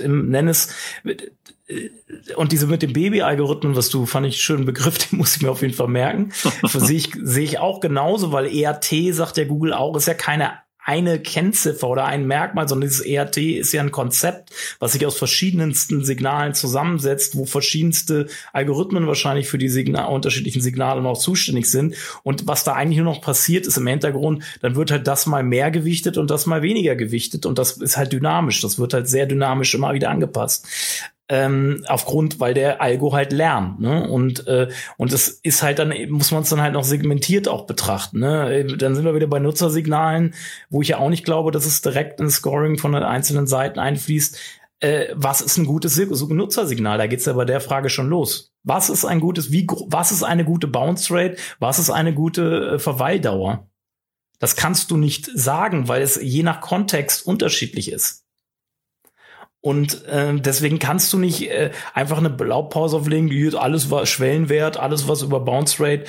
Und diese mit dem Baby-Algorithmen, fand ich einen schönen Begriff, den muss ich mir auf jeden Fall merken. Sehe ich auch genauso, weil ERT, sagt ja Google auch, ist ja keine eine Kennziffer oder ein Merkmal, sondern dieses ERT ist ja ein Konzept, was sich aus verschiedensten Signalen zusammensetzt, wo verschiedenste Algorithmen wahrscheinlich für die unterschiedlichen Signale noch zuständig sind. Und was da eigentlich nur noch passiert, ist im Hintergrund, dann wird halt das mal mehr gewichtet und das mal weniger gewichtet. Und das ist halt dynamisch. Das wird halt sehr dynamisch immer wieder angepasst. Weil der Algo halt lernt, ne? Und das ist halt dann, muss man es dann halt noch segmentiert auch betrachten, ne? Dann sind wir wieder bei Nutzersignalen, wo ich ja auch nicht glaube, dass es direkt ins Scoring von den einzelnen Seiten einfließt. Was ist ein gutes Nutzersignal? Da geht's ja bei der Frage schon los. Was ist eine gute Bounce Rate? Was ist eine gute Verweildauer? Das kannst du nicht sagen, weil es je nach Kontext unterschiedlich ist. Und deswegen kannst du nicht einfach eine Blaupause auflegen, die alles was Schwellenwert, alles was über Bounce Rate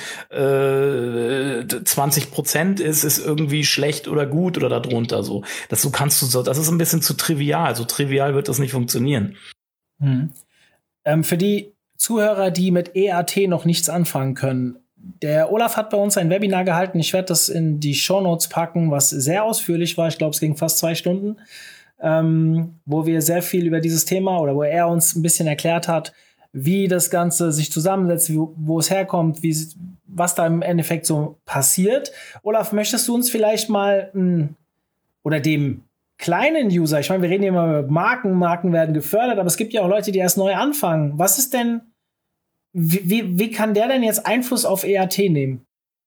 20% ist irgendwie schlecht oder gut oder darunter so. Das ist ein bisschen zu trivial. So trivial wird das nicht funktionieren. Für die Zuhörer, die mit EAT noch nichts anfangen können, der Olaf hat bei uns ein Webinar gehalten. Ich werde das in die Shownotes packen, was sehr ausführlich war. Ich glaube, es ging fast 2 Stunden. Wo wir sehr viel über dieses Thema oder wo er uns ein bisschen erklärt hat, wie das Ganze sich zusammensetzt, wo es herkommt, was da im Endeffekt so passiert. Olaf, möchtest du uns vielleicht mal oder dem kleinen User, ich meine, wir reden immer über Marken werden gefördert, aber es gibt ja auch Leute, die erst neu anfangen. Was ist denn, wie kann der denn jetzt Einfluss auf EAT nehmen?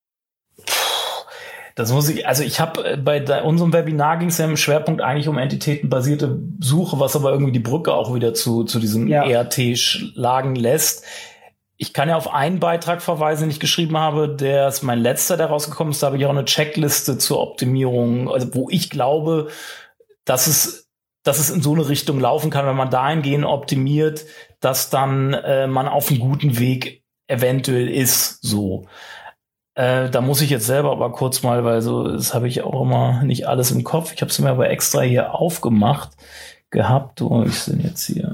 Ich habe bei unserem Webinar ging es ja im Schwerpunkt eigentlich um entitätenbasierte Suche, was aber irgendwie die Brücke auch wieder zu diesem EAT schlagen lässt. Ich kann ja auf einen Beitrag verweisen, den ich geschrieben habe, der ist mein letzter, der rausgekommen ist. Da habe ich auch eine Checkliste zur Optimierung, also wo ich glaube, dass es in so eine Richtung laufen kann, wenn man dahingehend optimiert, dass dann man auf einem guten Weg eventuell ist, so. Da muss ich jetzt selber aber kurz mal, weil so, das habe ich auch immer nicht alles im Kopf. Ich habe es mir aber extra hier aufgemacht gehabt. Oh, ich bin jetzt hier.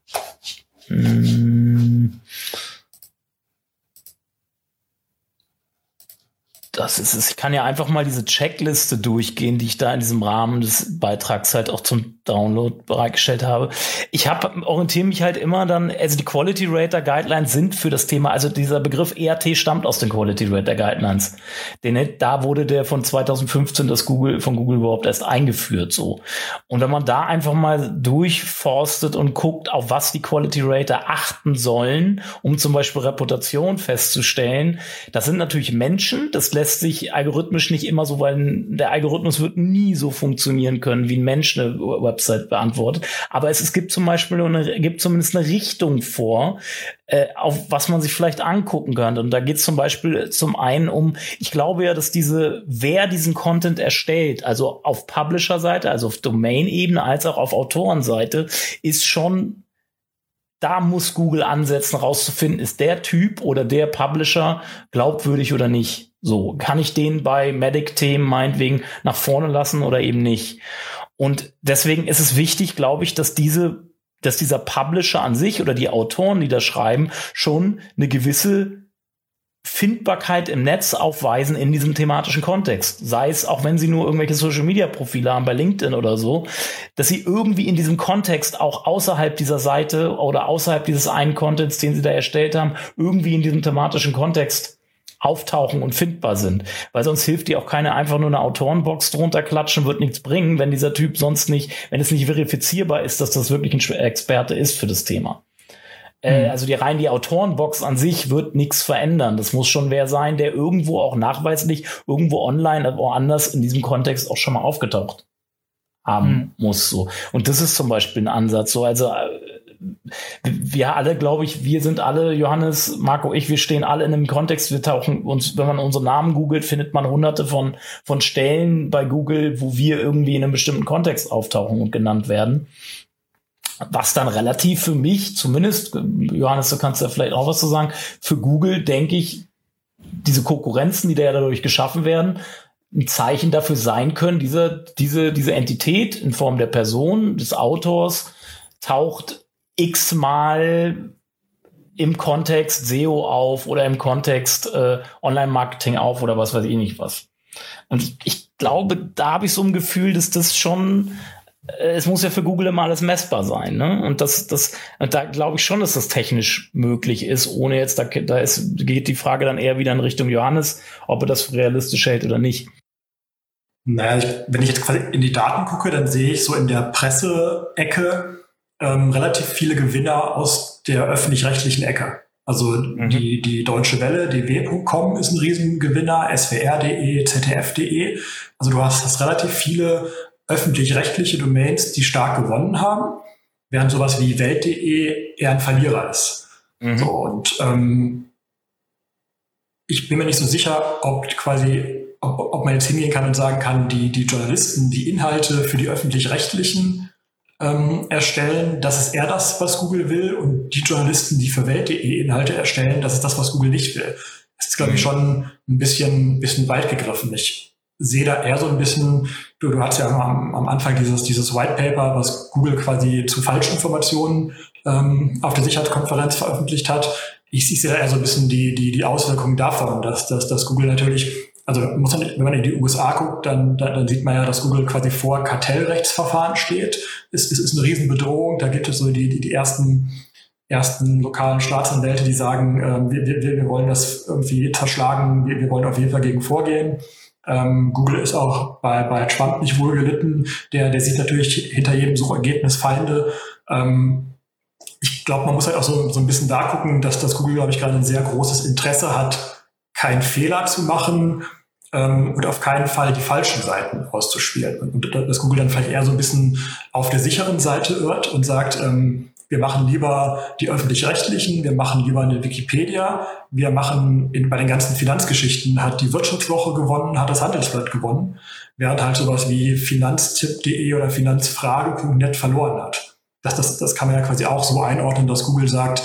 Das ist es. Ich kann ja einfach mal diese Checkliste durchgehen, die ich da in diesem Rahmen des Beitrags halt auch zum Download bereitgestellt habe. Ich orientiere mich halt immer dann, also die Quality Rater Guidelines sind für das Thema, also dieser Begriff EAT stammt aus den Quality Rater Guidelines. Da wurde der von 2015 von Google überhaupt erst eingeführt, so. Und wenn man da einfach mal durchforstet und guckt, auf was die Quality Rater achten sollen, um zum Beispiel Reputation festzustellen, das sind natürlich Menschen, das lässt sich algorithmisch nicht immer so, weil der Algorithmus wird nie so funktionieren können, wie ein Mensch eine Website beantwortet. Aber es gibt zum Beispiel gibt zumindest eine Richtung vor, auf was man sich vielleicht angucken könnte. Und da geht es zum Beispiel zum einen ich glaube ja, dass wer diesen Content erstellt, also auf Publisher-Seite, also auf Domain-Ebene, als auch auf Autorenseite, ist schon, da muss Google ansetzen, rauszufinden, ist der Typ oder der Publisher glaubwürdig oder nicht. So, kann ich den bei Medic-Themen meinetwegen nach vorne lassen oder eben nicht? Und deswegen ist es wichtig, glaube ich, dass dieser Publisher an sich oder die Autoren, die da schreiben, schon eine gewisse Findbarkeit im Netz aufweisen in diesem thematischen Kontext. Sei es, auch wenn sie nur irgendwelche Social-Media-Profile haben bei LinkedIn oder so, dass sie irgendwie in diesem Kontext auch außerhalb dieser Seite oder außerhalb dieses einen Contents, den sie da erstellt haben, irgendwie in diesem thematischen Kontext auftauchen und findbar sind. Weil sonst hilft dir auch keine einfach nur eine Autorenbox drunter klatschen, wird nichts bringen, wenn dieser Typ sonst nicht, wenn es nicht verifizierbar ist, dass das wirklich ein Experte ist für das Thema. Also die Autorenbox an sich wird nichts verändern. Das muss schon wer sein, der irgendwo auch nachweislich, irgendwo online, aber woanders in diesem Kontext auch schon mal aufgetaucht haben muss. So. Und das ist zum Beispiel ein Ansatz. So, also wir alle, glaube ich, wir sind alle, Johannes, Marco, wir stehen alle in einem Kontext, wir tauchen uns, wenn man unsere Namen googelt, findet man hunderte von Stellen bei Google, wo wir irgendwie in einem bestimmten Kontext auftauchen und genannt werden. Was dann relativ für mich, zumindest, Johannes, du kannst ja vielleicht auch was zu sagen, für Google, denke ich, diese Konkurrenzen, die da ja dadurch geschaffen werden, ein Zeichen dafür sein können, diese Entität in Form der Person, des Autors, taucht x-mal im Kontext SEO auf oder im Kontext Online-Marketing auf oder was weiß ich nicht was. Und ich glaube, da habe ich so ein Gefühl, dass das schon, es muss ja für Google immer alles messbar sein, ne? Und da glaube ich schon, dass das technisch möglich ist, ohne jetzt, geht die Frage dann eher wieder in Richtung Johannes, ob er das für realistisch hält oder nicht. Naja, wenn ich jetzt quasi in die Daten gucke, dann sehe ich so in der Presseecke relativ viele Gewinner aus der öffentlich-rechtlichen Ecke. Also die Deutsche Welle, dw.com ist ein Riesengewinner, swr.de, ZDF.de. Also du hast relativ viele öffentlich-rechtliche Domains, die stark gewonnen haben, während sowas wie Welt.de eher ein Verlierer ist. So, und ich bin mir nicht so sicher, ob man jetzt hingehen kann und sagen kann, die Journalisten, die Inhalte für die öffentlich-rechtlichen erstellen, das ist eher das, was Google will, und die Journalisten, die für Welt.de Inhalte erstellen, das ist das, was Google nicht will. Das ist, glaube ich, schon ein bisschen weit gegriffen. Ich sehe da eher so ein bisschen, du hast ja am Anfang dieses White Paper, was Google quasi zu Falschinformationen auf der Sicherheitskonferenz veröffentlicht hat. Ich sehe da eher so ein bisschen die Auswirkungen davon, dass Google natürlich, also wenn man in die USA guckt, dann sieht man ja, dass Google quasi vor Kartellrechtsverfahren steht. Es ist eine Riesenbedrohung. Da gibt es so die ersten ersten lokalen Staatsanwälte, die sagen, wir wollen das irgendwie zerschlagen, wir wollen auf jeden Fall gegen vorgehen. Google ist auch bei Trump nicht wohl gelitten. Der sieht natürlich hinter jedem Suchergebnis Feinde. Ich glaube, man muss halt auch so ein bisschen da gucken, dass das Google, glaube ich, gerade ein sehr großes Interesse hat, keinen Fehler zu machen und auf keinen Fall die falschen Seiten auszuspielen. Und dass Google dann vielleicht eher so ein bisschen auf der sicheren Seite irrt und sagt, wir machen lieber die öffentlich-rechtlichen, wir machen lieber eine Wikipedia, wir machen bei den ganzen Finanzgeschichten hat die Wirtschaftswoche gewonnen, hat das Handelsblatt gewonnen, während halt sowas wie finanztipp.de oder finanzfrage.net verloren hat. Das kann man ja quasi auch so einordnen, dass Google sagt,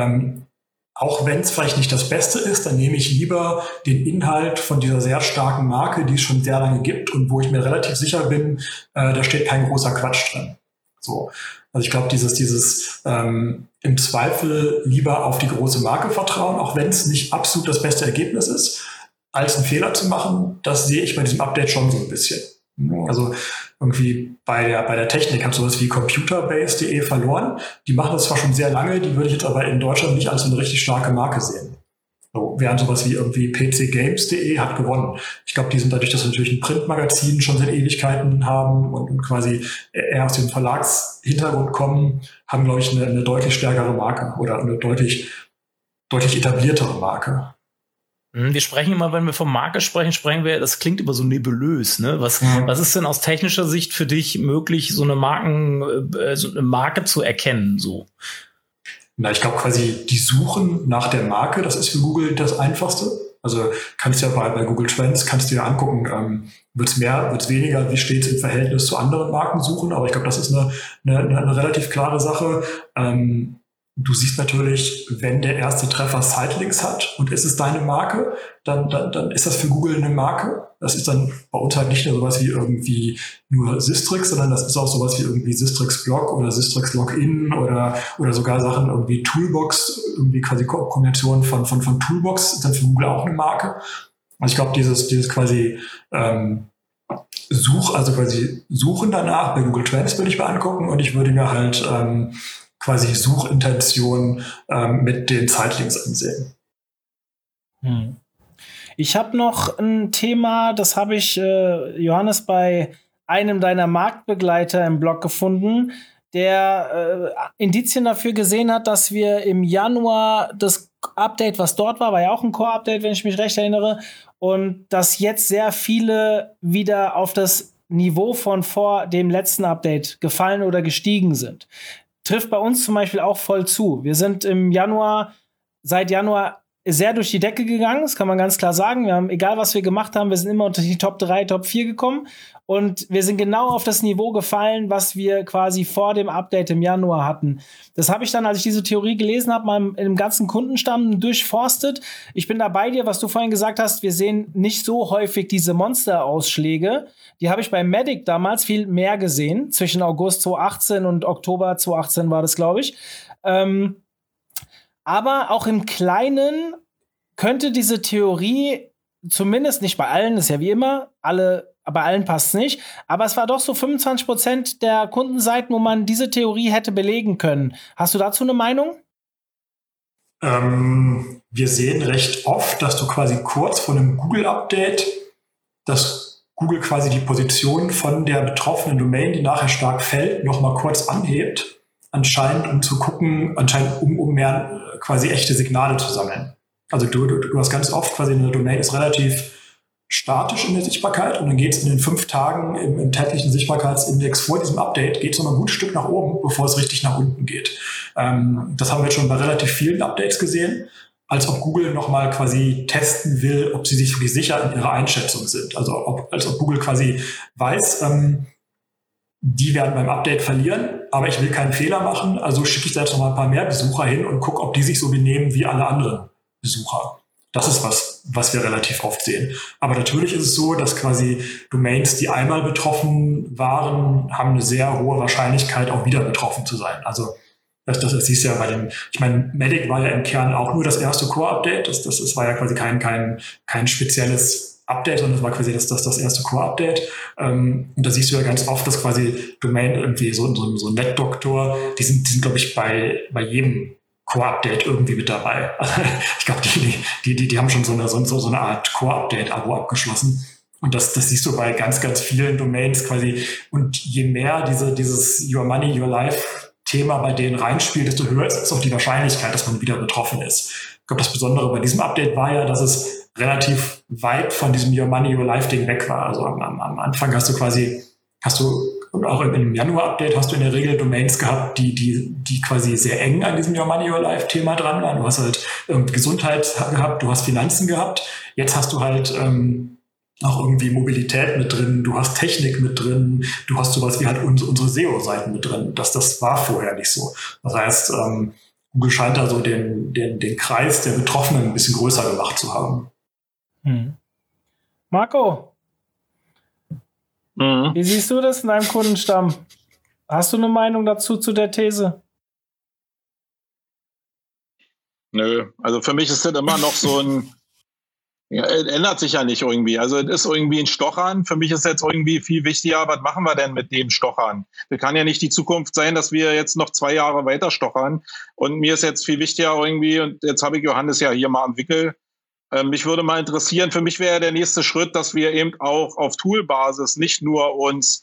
auch wenn es vielleicht nicht das Beste ist, dann nehme ich lieber den Inhalt von dieser sehr starken Marke, die es schon sehr lange gibt und wo ich mir relativ sicher bin, da steht kein großer Quatsch drin. So. Also ich glaube, dieses im Zweifel lieber auf die große Marke vertrauen, auch wenn es nicht absolut das beste Ergebnis ist, als einen Fehler zu machen, das sehe ich bei diesem Update schon so ein bisschen. Also irgendwie bei der Technik hat sowas wie Computerbase.de verloren. Die machen das zwar schon sehr lange, die würde ich jetzt aber in Deutschland nicht als eine richtig starke Marke sehen. So, während sowas wie irgendwie pcgames.de hat gewonnen. Ich glaube, die sind dadurch, dass sie natürlich ein Printmagazin schon seit Ewigkeiten haben und quasi eher aus dem Verlagshintergrund kommen, haben, glaube ich, eine deutlich stärkere Marke oder eine deutlich etabliertere Marke. Wir sprechen immer, wenn wir von Marke sprechen wir, das klingt immer so nebulös, ne? Was ist denn aus technischer Sicht für dich möglich, so eine Marke zu erkennen, so? Na, ich glaube quasi, die Suchen nach der Marke, das ist für Google das Einfachste. Also kannst du ja bei Google Trends, kannst du ja angucken, wird's mehr, wird's weniger, wie steht's im Verhältnis zu anderen Markensuchen, aber ich glaube, das ist eine relativ klare Sache. Du siehst natürlich, wenn der erste Treffer Sitelinks hat und ist es deine Marke, dann ist das für Google eine Marke. Das ist dann bei uns halt nicht nur sowas wie irgendwie nur Sistrix, sondern das ist auch sowas wie irgendwie Sistrix Blog oder Sistrix Login oder sogar Sachen irgendwie Toolbox, irgendwie quasi Kombination von Toolbox ist dann für Google auch eine Marke. Also ich glaube, dieses quasi Suchen danach bei Google Trends würde ich mir angucken und ich würde mir halt quasi Suchintention mit den Sitelinks ansehen. Ich habe noch ein Thema, das habe ich, Johannes, bei einem deiner Marktbegleiter im Blog gefunden, der Indizien dafür gesehen hat, dass wir im Januar das Update, was dort war ja auch ein Core-Update, wenn ich mich recht erinnere, und dass jetzt sehr viele wieder auf das Niveau von vor dem letzten Update gefallen oder gestiegen sind. Trifft bei uns zum Beispiel auch voll zu. Wir sind seit Januar sehr durch die Decke gegangen, das kann man ganz klar sagen. Wir haben, egal was wir gemacht haben, wir sind immer unter die Top 3, Top 4 gekommen und wir sind genau auf das Niveau gefallen, was wir quasi vor dem Update im Januar hatten. Das habe ich dann, als ich diese Theorie gelesen habe, mal im ganzen Kundenstamm durchforstet. Ich bin da bei dir, was du vorhin gesagt hast, wir sehen nicht so häufig diese Monster-Ausschläge. Die habe ich bei Medic damals viel mehr gesehen. Zwischen August 2018 und Oktober 2018 war das, glaube ich. Aber auch im Kleinen könnte diese Theorie, zumindest nicht bei allen, das ist ja wie immer, bei allen passt es nicht, aber es war doch so 25% der Kundenseiten, wo man diese Theorie hätte belegen können. Hast du dazu eine Meinung? Wir sehen recht oft, dass du quasi kurz vor einem Google-Update, dass Google quasi die Position von der betroffenen Domain, die nachher stark fällt, nochmal kurz anhebt, anscheinend um mehr quasi echte Signale zu sammeln. Also du hast ganz oft quasi eine Domain ist relativ statisch in der Sichtbarkeit und dann geht es in den 5 Tagen im täglichen Sichtbarkeitsindex vor diesem Update, geht es noch ein gutes Stück nach oben, bevor es richtig nach unten geht. Das haben wir jetzt schon bei relativ vielen Updates gesehen, als ob Google nochmal quasi testen will, ob sie sich wirklich sicher in ihrer Einschätzung sind. Also als ob Google quasi weiß, die werden beim Update verlieren, aber ich will keinen Fehler machen, also schicke ich da jetzt noch mal ein paar mehr Besucher hin und gucke, ob die sich so benehmen wie alle anderen Besucher. Das ist was wir relativ oft sehen. Aber natürlich ist es so, dass quasi Domains, die einmal betroffen waren, haben eine sehr hohe Wahrscheinlichkeit, auch wieder betroffen zu sein. Also das siehst du ja ich meine, Medic war ja im Kern auch nur das erste Core-Update. Das war ja quasi kein spezielles Update, sondern das war quasi das erste Core-Update. Und da siehst du ja ganz oft, dass quasi Domain irgendwie so ein NetDoktor, die sind glaube ich, bei jedem Core-Update irgendwie mit dabei. Ich glaube, die haben schon so eine Art Core-Update-Abo abgeschlossen. Und das siehst du bei ganz, ganz vielen Domains quasi. Und je mehr dieses Your Money, Your Life Thema bei denen reinspielt, desto höher ist auch die Wahrscheinlichkeit, dass man wieder betroffen ist. Ich glaube, das Besondere bei diesem Update war ja, dass es relativ weit von diesem Your Money, Your Life Ding weg war. Also am Anfang hast du und auch im Januar-Update hast du in der Regel Domains gehabt, die quasi sehr eng an diesem Your Money, Your Life Thema dran waren. Du hast halt Gesundheit gehabt, du hast Finanzen gehabt. Jetzt hast du halt auch irgendwie Mobilität mit drin, du hast Technik mit drin, du hast sowas wie halt unsere SEO-Seiten mit drin. Das war vorher nicht so. Das heißt, Google scheint da so den Kreis der Betroffenen ein bisschen größer gemacht zu haben. Marco, wie siehst du das in deinem Kundenstamm? Hast du eine Meinung dazu zu der These? Nö, also für mich ist das immer noch so ein, ja, ändert sich ja nicht irgendwie. Also es ist irgendwie ein Stochern. Für mich ist jetzt irgendwie viel wichtiger, was machen wir denn mit dem Stochern? Das kann ja nicht die Zukunft sein, dass wir jetzt noch 2 Jahre weiter stochern. Und mir ist jetzt viel wichtiger irgendwie, und jetzt habe ich Johannes ja hier mal am Wickel, mich würde mal interessieren, für mich wäre der nächste Schritt, dass wir eben auch auf Toolbasis nicht nur uns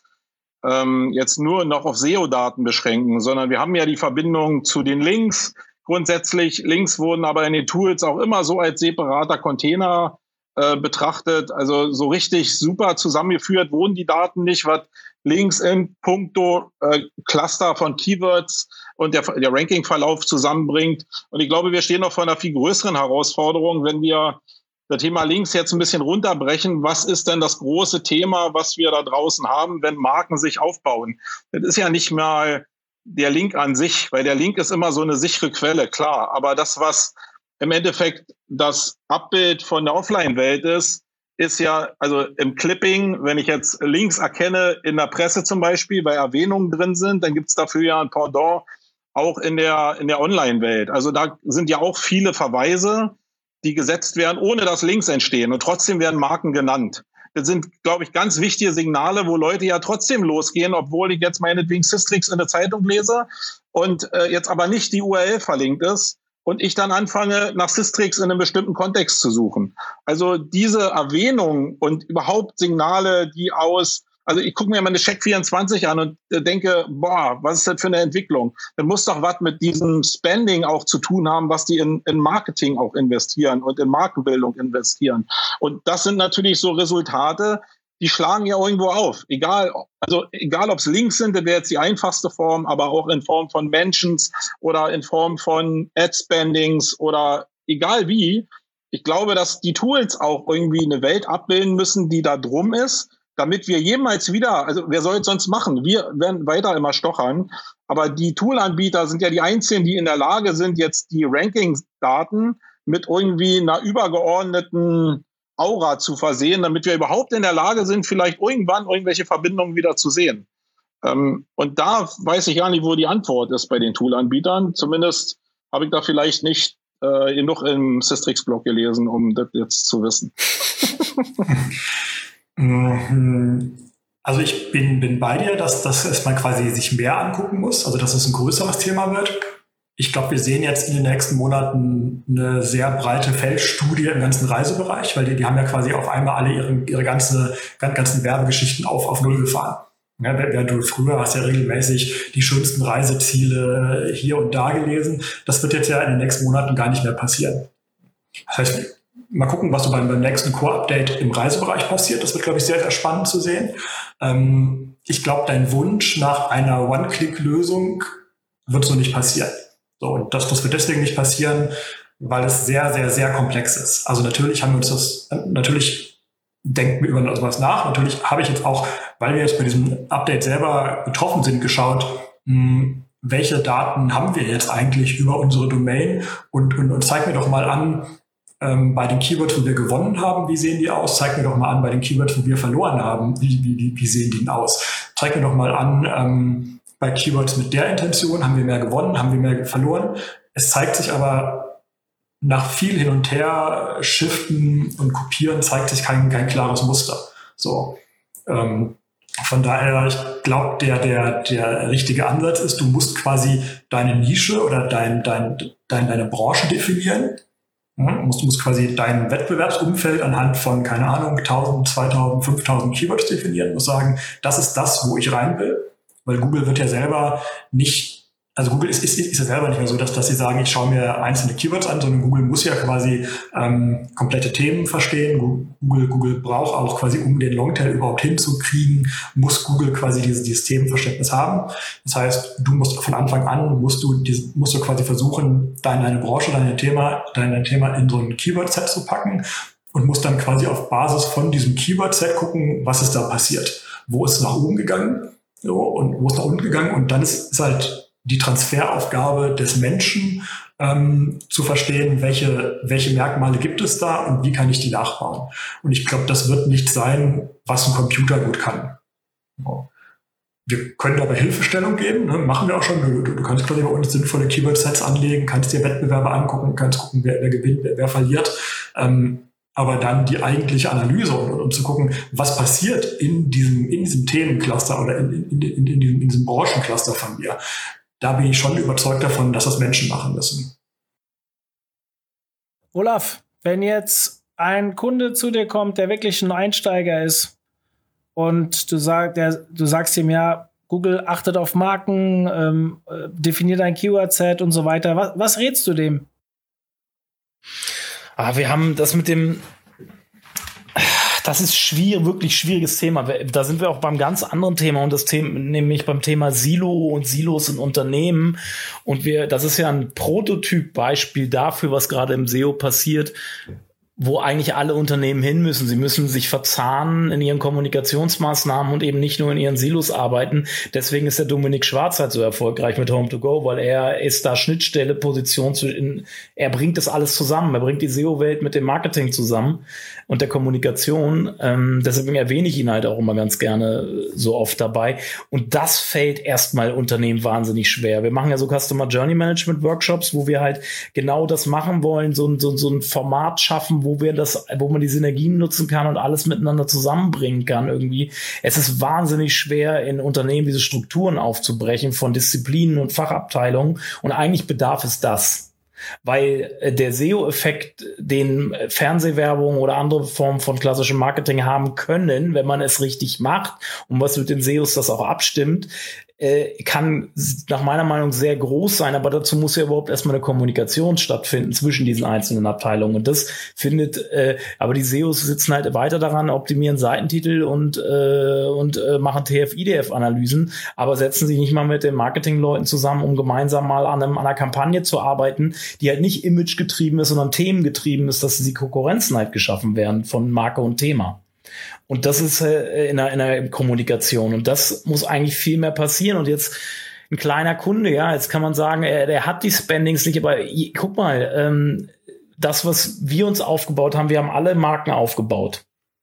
jetzt nur noch auf SEO-Daten beschränken, sondern wir haben ja die Verbindung zu den Links. Grundsätzlich, Links wurden aber in den Tools auch immer so als separater Container betrachtet. Also so richtig super zusammengeführt wurden die Daten nicht, was Links in puncto Cluster von Keywords und der Ranking-Verlauf zusammenbringt. Und ich glaube, wir stehen noch vor einer viel größeren Herausforderung, wenn wir das Thema Links jetzt ein bisschen runterbrechen. Was ist denn das große Thema, was wir da draußen haben, wenn Marken sich aufbauen? Das ist ja nicht mal der Link an sich, weil der Link ist immer so eine sichere Quelle, klar. Aber das, was im Endeffekt das Abbild von der Offline-Welt ist ja, also im Clipping, wenn ich jetzt Links erkenne in der Presse zum Beispiel, weil Erwähnungen drin sind, dann gibt's dafür ja ein Pendant auch in der Online-Welt. Also da sind ja auch viele Verweise, die gesetzt werden, ohne dass Links entstehen. Und trotzdem werden Marken genannt. Das sind, glaube ich, ganz wichtige Signale, wo Leute ja trotzdem losgehen, obwohl ich jetzt meinetwegen Systrix in der Zeitung lese und jetzt aber nicht die URL verlinkt ist und ich dann anfange, nach Systrix in einem bestimmten Kontext zu suchen. Also diese Erwähnung und überhaupt Signale, die also ich gucke mir meine Check24 an und denke, boah, was ist das für eine Entwicklung? Dann muss doch was mit diesem Spending auch zu tun haben, was die in Marketing auch investieren und in Markenbildung investieren. Und das sind natürlich so Resultate, die schlagen ja irgendwo auf. Egal ob es Links sind, das wäre jetzt die einfachste Form, aber auch in Form von Mentions oder in Form von Ad-Spendings oder egal wie. Ich glaube, dass die Tools auch irgendwie eine Welt abbilden müssen, die da drum ist, damit wir jemals wieder, also wer soll es sonst machen? Wir werden weiter immer stochern, aber die Toolanbieter sind ja die einzigen, die in der Lage sind, jetzt die Ranking-Daten mit irgendwie einer übergeordneten Aura zu versehen, damit wir überhaupt in der Lage sind, vielleicht irgendwann irgendwelche Verbindungen wieder zu sehen. Und da weiß ich gar nicht, wo die Antwort ist bei den Toolanbietern. Zumindest habe ich da vielleicht nicht genug im Systrix-Blog gelesen, um das jetzt zu wissen. Also ich bin bei dir, dass man quasi sich mehr angucken muss, also dass es ein größeres Thema wird. Ich glaube, wir sehen jetzt in den nächsten Monaten eine sehr breite Feldstudie im ganzen Reisebereich, weil die haben ja quasi auf einmal alle ihre ganzen Werbegeschichten auf Null gefahren. Ja, während du früher hast ja regelmäßig die schönsten Reiseziele hier und da gelesen. Das wird jetzt ja in den nächsten Monaten gar nicht mehr passieren. Das heißt, mal gucken, was so beim nächsten Core-Update im Reisebereich passiert. Das wird, glaube ich, sehr, sehr spannend zu sehen. Ich glaube, dein Wunsch nach einer One-Click-Lösung wird so nicht passieren. So, und das wird deswegen nicht passieren, weil es sehr, sehr, sehr komplex ist. Also natürlich denken wir über sowas nach. Natürlich habe ich jetzt auch, weil wir jetzt bei diesem Update selber betroffen sind, geschaut, welche Daten haben wir jetzt eigentlich über unsere Domain und zeig mir doch mal an, bei den Keywords, wo wir gewonnen haben, wie sehen die aus? Zeig mir doch mal an, bei den Keywords, wo wir verloren haben, wie sehen die denn aus? Zeig mir doch mal an, bei Keywords mit der Intention, haben wir mehr gewonnen, haben wir mehr verloren. Es zeigt sich aber nach viel hin und her, Shiften und Kopieren zeigt sich kein klares Muster. So, Von daher, ich glaube, der richtige Ansatz ist, du musst quasi deine Nische oder deine Branche definieren. Du musst quasi dein Wettbewerbsumfeld anhand von, keine Ahnung, 1000, 2000, 5000 Keywords definieren und sagen, das ist das, wo ich rein will. Weil Google wird ja selber nicht, also Google ist ja selber nicht mehr so, dass sie sagen, ich schaue mir einzelne Keywords an, sondern Google muss ja quasi komplette Themen verstehen. Google braucht auch quasi, um den Longtail überhaupt hinzukriegen, muss Google quasi dieses Themenverständnis haben. Das heißt, du musst von Anfang an, musst du quasi versuchen, deine Branche, dein Thema in so ein Keyword-Set zu packen und musst dann quasi auf Basis von diesem Keyword-Set gucken, was ist da passiert. Wo ist es nach oben gegangen? So, und wo ist nach unten gegangen? Und dann ist halt die Transferaufgabe des Menschen, zu verstehen, welche Merkmale gibt es da und wie kann ich die nachbauen. Und ich glaube, das wird nicht sein, was ein Computer gut kann. So. Wir können dabei Hilfestellung geben, ne? Machen wir auch schon. Du kannst quasi bei uns sinnvolle Keyword-Sets anlegen, kannst dir Wettbewerbe angucken, kannst gucken, wer gewinnt, wer verliert. Aber dann die eigentliche Analyse und zu gucken, was passiert in diesem Themencluster oder in diesem Branchencluster von mir. Da bin ich schon überzeugt davon, dass das Menschen machen müssen. Olaf, wenn jetzt ein Kunde zu dir kommt, der wirklich ein Einsteiger ist und du sagst ihm, ja, Google achtet auf Marken, definiert ein Keyword-Set und so weiter. Was rätst du dem? Wir haben das mit dem, das ist wirklich schwieriges Thema. Da sind wir auch beim ganz anderen Thema und das Thema, nämlich beim Thema Silo und Silos in Unternehmen. Und das ist ja ein Prototypbeispiel dafür, was gerade im SEO passiert, wo eigentlich alle Unternehmen hin müssen. Sie müssen sich verzahnen in ihren Kommunikationsmaßnahmen und eben nicht nur in ihren Silos arbeiten. Deswegen ist der Dominik Schwarz halt so erfolgreich mit Home2Go, weil er ist da Schnittstelle, er bringt das alles zusammen. Er bringt die SEO-Welt mit dem Marketing zusammen und der Kommunikation. Deswegen erwähne ich ihn halt auch immer ganz gerne so oft dabei. Und das fällt erstmal Unternehmen wahnsinnig schwer. Wir machen ja so Customer Journey Management Workshops, wo wir halt genau das machen wollen, so ein Format schaffen, wo man die Synergien nutzen kann und alles miteinander zusammenbringen kann irgendwie. Es ist wahnsinnig schwer, in Unternehmen diese Strukturen aufzubrechen von Disziplinen und Fachabteilungen und eigentlich bedarf es das. Weil der SEO-Effekt, den Fernsehwerbung oder andere Formen von klassischem Marketing haben können, wenn man es richtig macht und was mit den SEOs das auch abstimmt, kann nach meiner Meinung sehr groß sein, aber dazu muss ja überhaupt erstmal eine Kommunikation stattfinden zwischen diesen einzelnen Abteilungen und das aber die SEOs sitzen halt weiter daran, optimieren Seitentitel und machen TF-IDF-Analysen, aber setzen sich nicht mal mit den Marketingleuten zusammen, um gemeinsam mal an einer Kampagne zu arbeiten, die halt nicht imagegetrieben ist, sondern themengetrieben ist, dass die Konkurrenzen halt geschaffen werden von Marke und Thema. Und das ist in der Kommunikation. Und das muss eigentlich viel mehr passieren. Und jetzt ein kleiner Kunde, ja, jetzt kann man sagen, der hat die Spendings nicht, aber guck mal, das, was wir uns aufgebaut haben, wir haben alle Marken aufgebaut.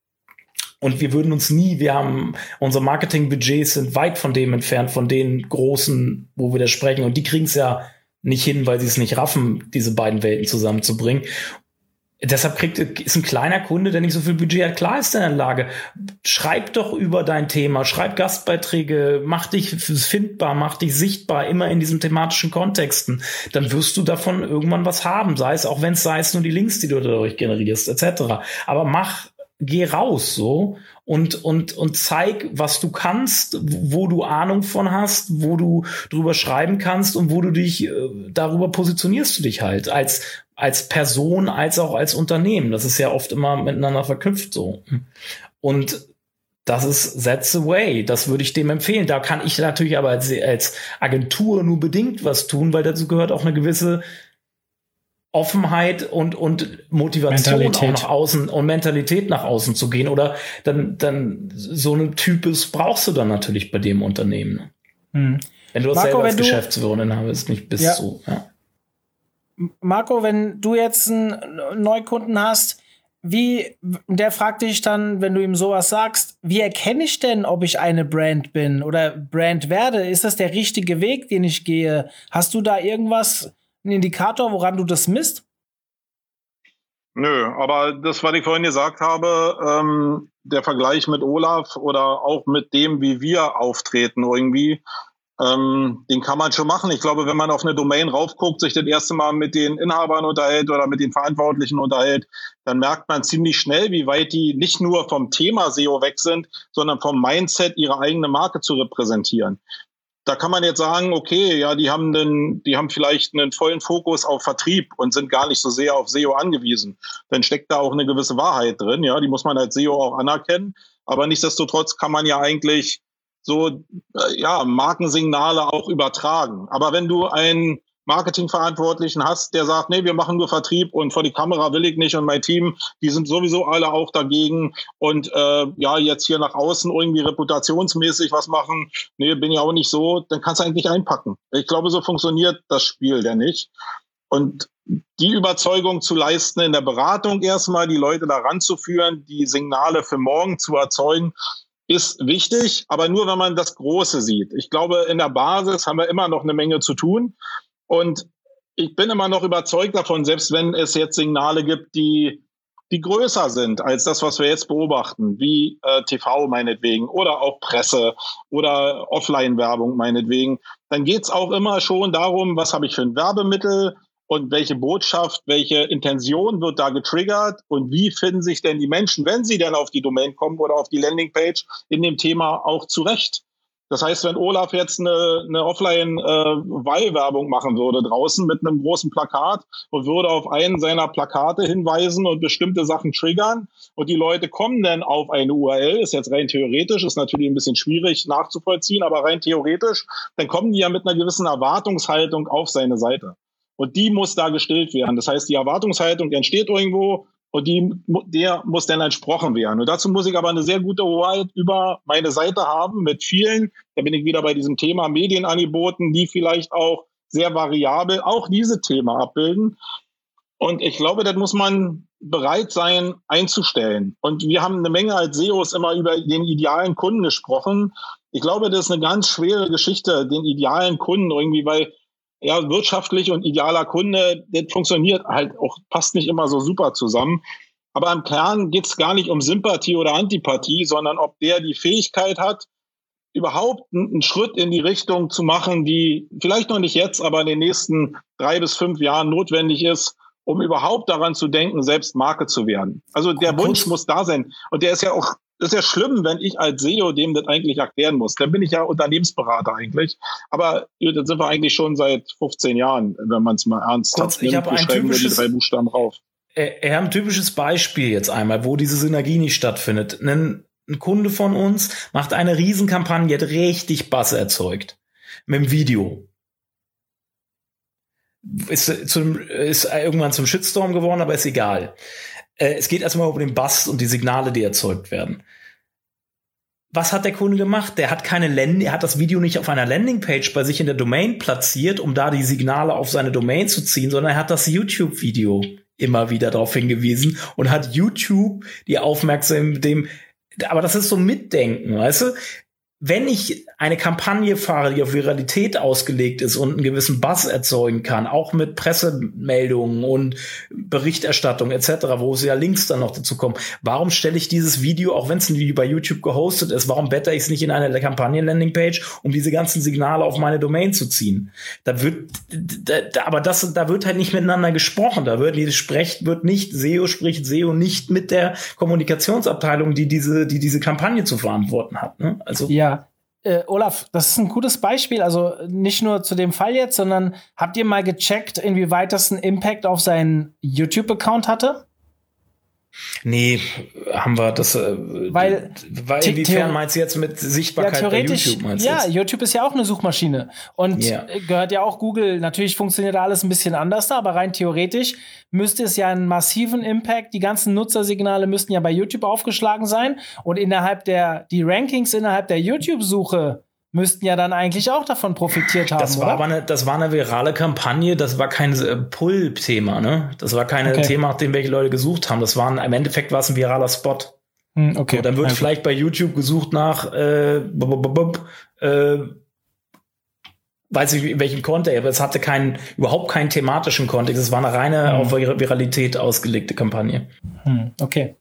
Und wir würden uns unsere Marketingbudgets sind weit von dem entfernt, von den großen, wo wir da sprechen. Und die kriegen es ja nicht hin, weil sie es nicht raffen, diese beiden Welten zusammenzubringen. Deshalb ist ein kleiner Kunde, der nicht so viel Budget hat, klar ist er in der Lage. Schreib doch über dein Thema, schreib Gastbeiträge, mach dich findbar, mach dich sichtbar, immer in diesen thematischen Kontexten. Dann wirst du davon irgendwann was haben, sei es nur die Links, die du dadurch generierst, etc. Aber geh raus so und zeig, was du kannst, wo du Ahnung von hast, wo du drüber schreiben kannst und wo du dich, darüber positionierst du dich halt als Person, als auch als Unternehmen. Das ist ja oft immer miteinander verknüpft so. Und das ist That's the way. Das würde ich dem empfehlen. Da kann ich natürlich aber als Agentur nur bedingt was tun, weil dazu gehört auch eine gewisse Offenheit und Motivation Mentalität. Auch nach außen und Mentalität nach außen zu gehen. Oder dann so einen Typus brauchst du dann natürlich bei dem Unternehmen. Wenn du das selber als Geschäftsführerin hast, nicht bist ja. So. Ja. Marco, wenn du jetzt einen Neukunden hast, der fragt dich dann, wenn du ihm sowas sagst, wie erkenne ich denn, ob ich eine Brand bin oder Brand werde? Ist das der richtige Weg, den ich gehe? Hast du da irgendwas, einen Indikator, woran du das misst? Nö, aber das, was ich vorhin gesagt habe, der Vergleich mit Olaf oder auch mit dem, wie wir auftreten irgendwie, den kann man schon machen. Ich glaube, wenn man auf eine Domain raufguckt, sich das erste Mal mit den Inhabern unterhält oder mit den Verantwortlichen unterhält, dann merkt man ziemlich schnell, wie weit die nicht nur vom Thema SEO weg sind, sondern vom Mindset, ihre eigene Marke zu repräsentieren. Da kann man jetzt sagen, okay, ja, die haben vielleicht einen vollen Fokus auf Vertrieb und sind gar nicht so sehr auf SEO angewiesen. Dann steckt da auch eine gewisse Wahrheit drin, ja, die muss man als SEO auch anerkennen. Aber nichtsdestotrotz kann man ja eigentlich so, Markensignale auch übertragen. Aber wenn du einen Marketingverantwortlichen hast, der sagt, nee, wir machen nur Vertrieb und vor die Kamera will ich nicht und mein Team, die sind sowieso alle auch dagegen und jetzt hier nach außen irgendwie reputationsmäßig was machen, nee, bin ja auch nicht so, dann kannst du eigentlich einpacken. Ich glaube, so funktioniert das Spiel ja nicht. Und die Überzeugung zu leisten in der Beratung erstmal, die Leute da ranzuführen, die Signale für morgen zu erzeugen, ist wichtig, aber nur, wenn man das Große sieht. Ich glaube, in der Basis haben wir immer noch eine Menge zu tun. Und ich bin immer noch überzeugt davon, selbst wenn es jetzt Signale gibt, die größer sind als das, was wir jetzt beobachten, wie TV meinetwegen oder auch Presse oder Offline-Werbung meinetwegen, dann geht es auch immer schon darum, was habe ich für ein Werbemittel und welche Botschaft, welche Intention wird da getriggert und wie finden sich denn die Menschen, wenn sie dann auf die Domain kommen oder auf die Landingpage, in dem Thema auch zurecht. Das heißt, wenn Olaf jetzt eine Offline-Werbung machen würde draußen mit einem großen Plakat und würde auf einen seiner Plakate hinweisen und bestimmte Sachen triggern und die Leute kommen dann auf eine URL, ist jetzt rein theoretisch, ist natürlich ein bisschen schwierig nachzuvollziehen, aber rein theoretisch, dann kommen die ja mit einer gewissen Erwartungshaltung auf seine Seite. Und die muss da gestillt werden. Das heißt, die Erwartungshaltung entsteht irgendwo und der muss dann entsprochen werden. Und dazu muss ich aber eine sehr gute Hoheit über meine Seite haben mit vielen, da bin ich wieder bei diesem Thema Medienangeboten, die vielleicht auch sehr variabel auch diese Themen abbilden. Und ich glaube, das muss man bereit sein einzustellen. Und wir haben eine Menge als SEOs immer über den idealen Kunden gesprochen. Ich glaube, das ist eine ganz schwere Geschichte, den idealen Kunden irgendwie, weil wirtschaftlich und idealer Kunde, das funktioniert halt auch, passt nicht immer so super zusammen. Aber im Kern geht es gar nicht um Sympathie oder Antipathie, sondern ob der die Fähigkeit hat, überhaupt einen Schritt in die Richtung zu machen, die vielleicht noch nicht jetzt, aber in den nächsten 3 bis 5 Jahren notwendig ist, um überhaupt daran zu denken, selbst Marke zu werden. Also der Wunsch muss da sein. Und der ist ja auch, das ist ja schlimm, wenn ich als SEO dem das eigentlich erklären muss. Dann bin ich ja Unternehmensberater eigentlich. Aber das sind wir eigentlich schon seit 15 Jahren, wenn man es mal ernst nimmt. Ich habe ein typisches, die 3 Buchstaben rauf. Ein typisches Beispiel jetzt einmal, wo diese Synergie nicht stattfindet. Ein Kunde von uns macht eine Riesenkampagne, hat richtig Bass erzeugt. Mit dem Video. Ist irgendwann zum Shitstorm geworden, aber ist egal. Es geht erstmal um den Bass und die Signale, die erzeugt werden. Was hat der Kunde gemacht? Der hat er hat das Video nicht auf einer Landingpage bei sich in der Domain platziert, um da die Signale auf seine Domain zu ziehen, sondern er hat das YouTube-Video immer wieder darauf hingewiesen und hat YouTube die Aufmerksamkeit aber das ist so Mitdenken, weißt du? Wenn ich eine Kampagne fahre, die auf Viralität ausgelegt ist und einen gewissen Buzz erzeugen kann, auch mit Pressemeldungen und Berichterstattung etc., wo es ja Links dann noch dazu kommen, warum stelle ich dieses Video, auch wenn es ein Video bei YouTube gehostet ist, warum better ich es nicht in eine Kampagnen-Landingpage, um diese ganzen Signale auf meine Domain zu ziehen? Da wird halt nicht miteinander gesprochen. SEO spricht SEO nicht mit der Kommunikationsabteilung, die diese Kampagne zu verantworten hat. Ne? Also ja. Olaf, das ist ein gutes Beispiel, also nicht nur zu dem Fall jetzt, sondern habt ihr mal gecheckt, inwieweit das einen Impact auf seinen YouTube-Account hatte? Nee, haben wir das, weil inwiefern meinst du jetzt mit Sichtbarkeit bei YouTube? YouTube ist ja auch eine Suchmaschine und gehört ja auch Google. Natürlich funktioniert alles ein bisschen anders da, aber rein theoretisch müsste es ja einen massiven Impact, die ganzen Nutzersignale müssten ja bei YouTube aufgeschlagen sein und die Rankings innerhalb der YouTube-Suche müssten ja dann eigentlich auch davon profitiert haben, das war eine virale Kampagne, das war kein Pull-Thema, ne? Das war kein Thema, nach dem welche Leute gesucht haben. Im Endeffekt war es ein viraler Spot. Okay. Und dann wird vielleicht bei YouTube gesucht nach weiß nicht in welchem Kontext, aber es hatte überhaupt keinen thematischen Kontext. Es war eine reine auf Viralität ausgelegte Kampagne. Okay.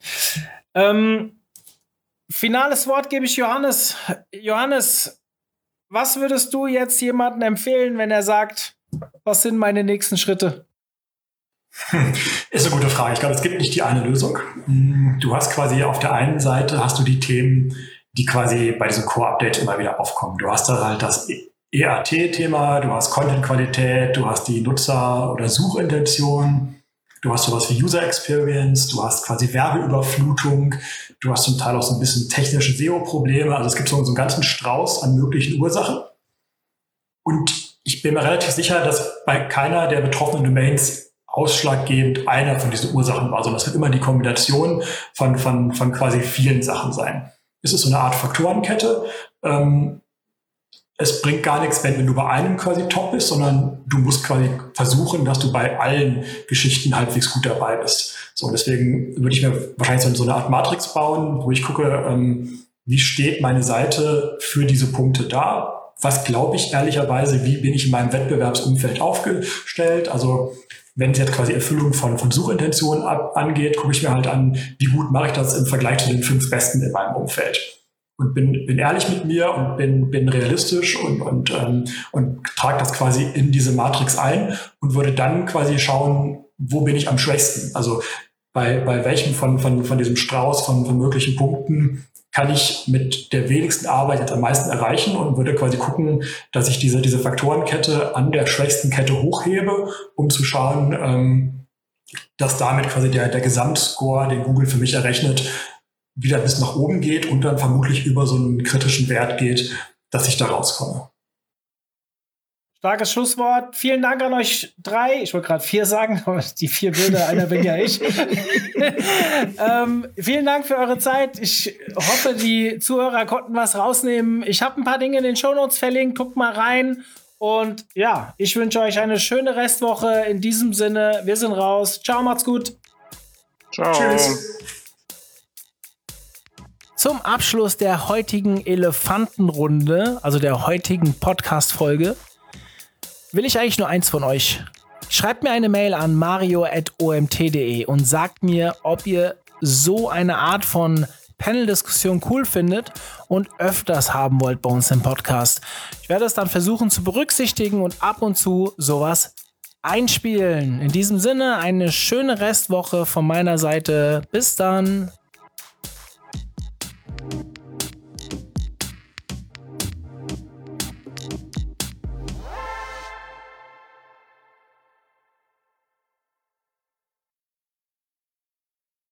Finales Wort gebe ich Johannes. Johannes, was würdest du jetzt jemandem empfehlen, wenn er sagt, was sind meine nächsten Schritte? Ist eine gute Frage. Ich glaube, es gibt nicht die eine Lösung. Du hast quasi auf der einen Seite hast du die Themen, die quasi bei diesem Core-Update immer wieder aufkommen. Du hast da halt das EAT-Thema, du hast Content-Qualität, du hast die Nutzer- oder Suchintention, du hast sowas wie User-Experience, du hast quasi Werbeüberflutung, du hast zum Teil auch so ein bisschen technische SEO-Probleme. Also es gibt so einen ganzen Strauß an möglichen Ursachen. Und ich bin mir relativ sicher, dass bei keiner der betroffenen Domains ausschlaggebend einer von diesen Ursachen war, sondern es wird immer die Kombination von quasi vielen Sachen sein. Es ist so eine Art Faktorenkette. Es bringt gar nichts, wenn du bei einem quasi top bist, sondern du musst quasi versuchen, dass du bei allen Geschichten halbwegs gut dabei bist. So, und deswegen würde ich mir wahrscheinlich so eine Art Matrix bauen, wo ich gucke, wie steht meine Seite für diese Punkte da? Was glaube ich ehrlicherweise, wie bin ich in meinem Wettbewerbsumfeld aufgestellt? Also wenn es jetzt quasi Erfüllung von Suchintentionen angeht, gucke ich mir halt an, wie gut mache ich das im Vergleich zu den 5 Besten in meinem Umfeld. Und bin ehrlich mit mir und bin realistisch und trage das quasi in diese Matrix ein und würde dann quasi schauen, wo bin ich am schwächsten? Also bei welchem von diesem Strauß von möglichen Punkten kann ich mit der wenigsten Arbeit jetzt am meisten erreichen und würde quasi gucken, dass ich diese Faktorenkette an der schwächsten Kette hochhebe, um zu schauen, dass damit quasi der Gesamtscore, den Google für mich errechnet, wieder bis nach oben geht und dann vermutlich über so einen kritischen Wert geht, dass ich da rauskomme. Starkes Schlusswort. Vielen Dank an euch 3. Ich wollte gerade 4 sagen, aber die 4 Bilder, einer bin ja ich. Vielen Dank für eure Zeit. Ich hoffe, die Zuhörer konnten was rausnehmen. Ich habe ein paar Dinge in den Shownotes verlinkt. Guckt mal rein. Und ja, ich wünsche euch eine schöne Restwoche. In diesem Sinne, wir sind raus. Ciao, macht's gut. Ciao. Tschüss. Zum Abschluss der heutigen Elefantenrunde, also der heutigen Podcast-Folge, will ich eigentlich nur eins von euch. Schreibt mir eine Mail an mario@omt.de und sagt mir, ob ihr so eine Art von Panel-Diskussion cool findet und öfters haben wollt bei uns im Podcast. Ich werde es dann versuchen zu berücksichtigen und ab und zu sowas einspielen. In diesem Sinne, eine schöne Restwoche von meiner Seite. Bis dann.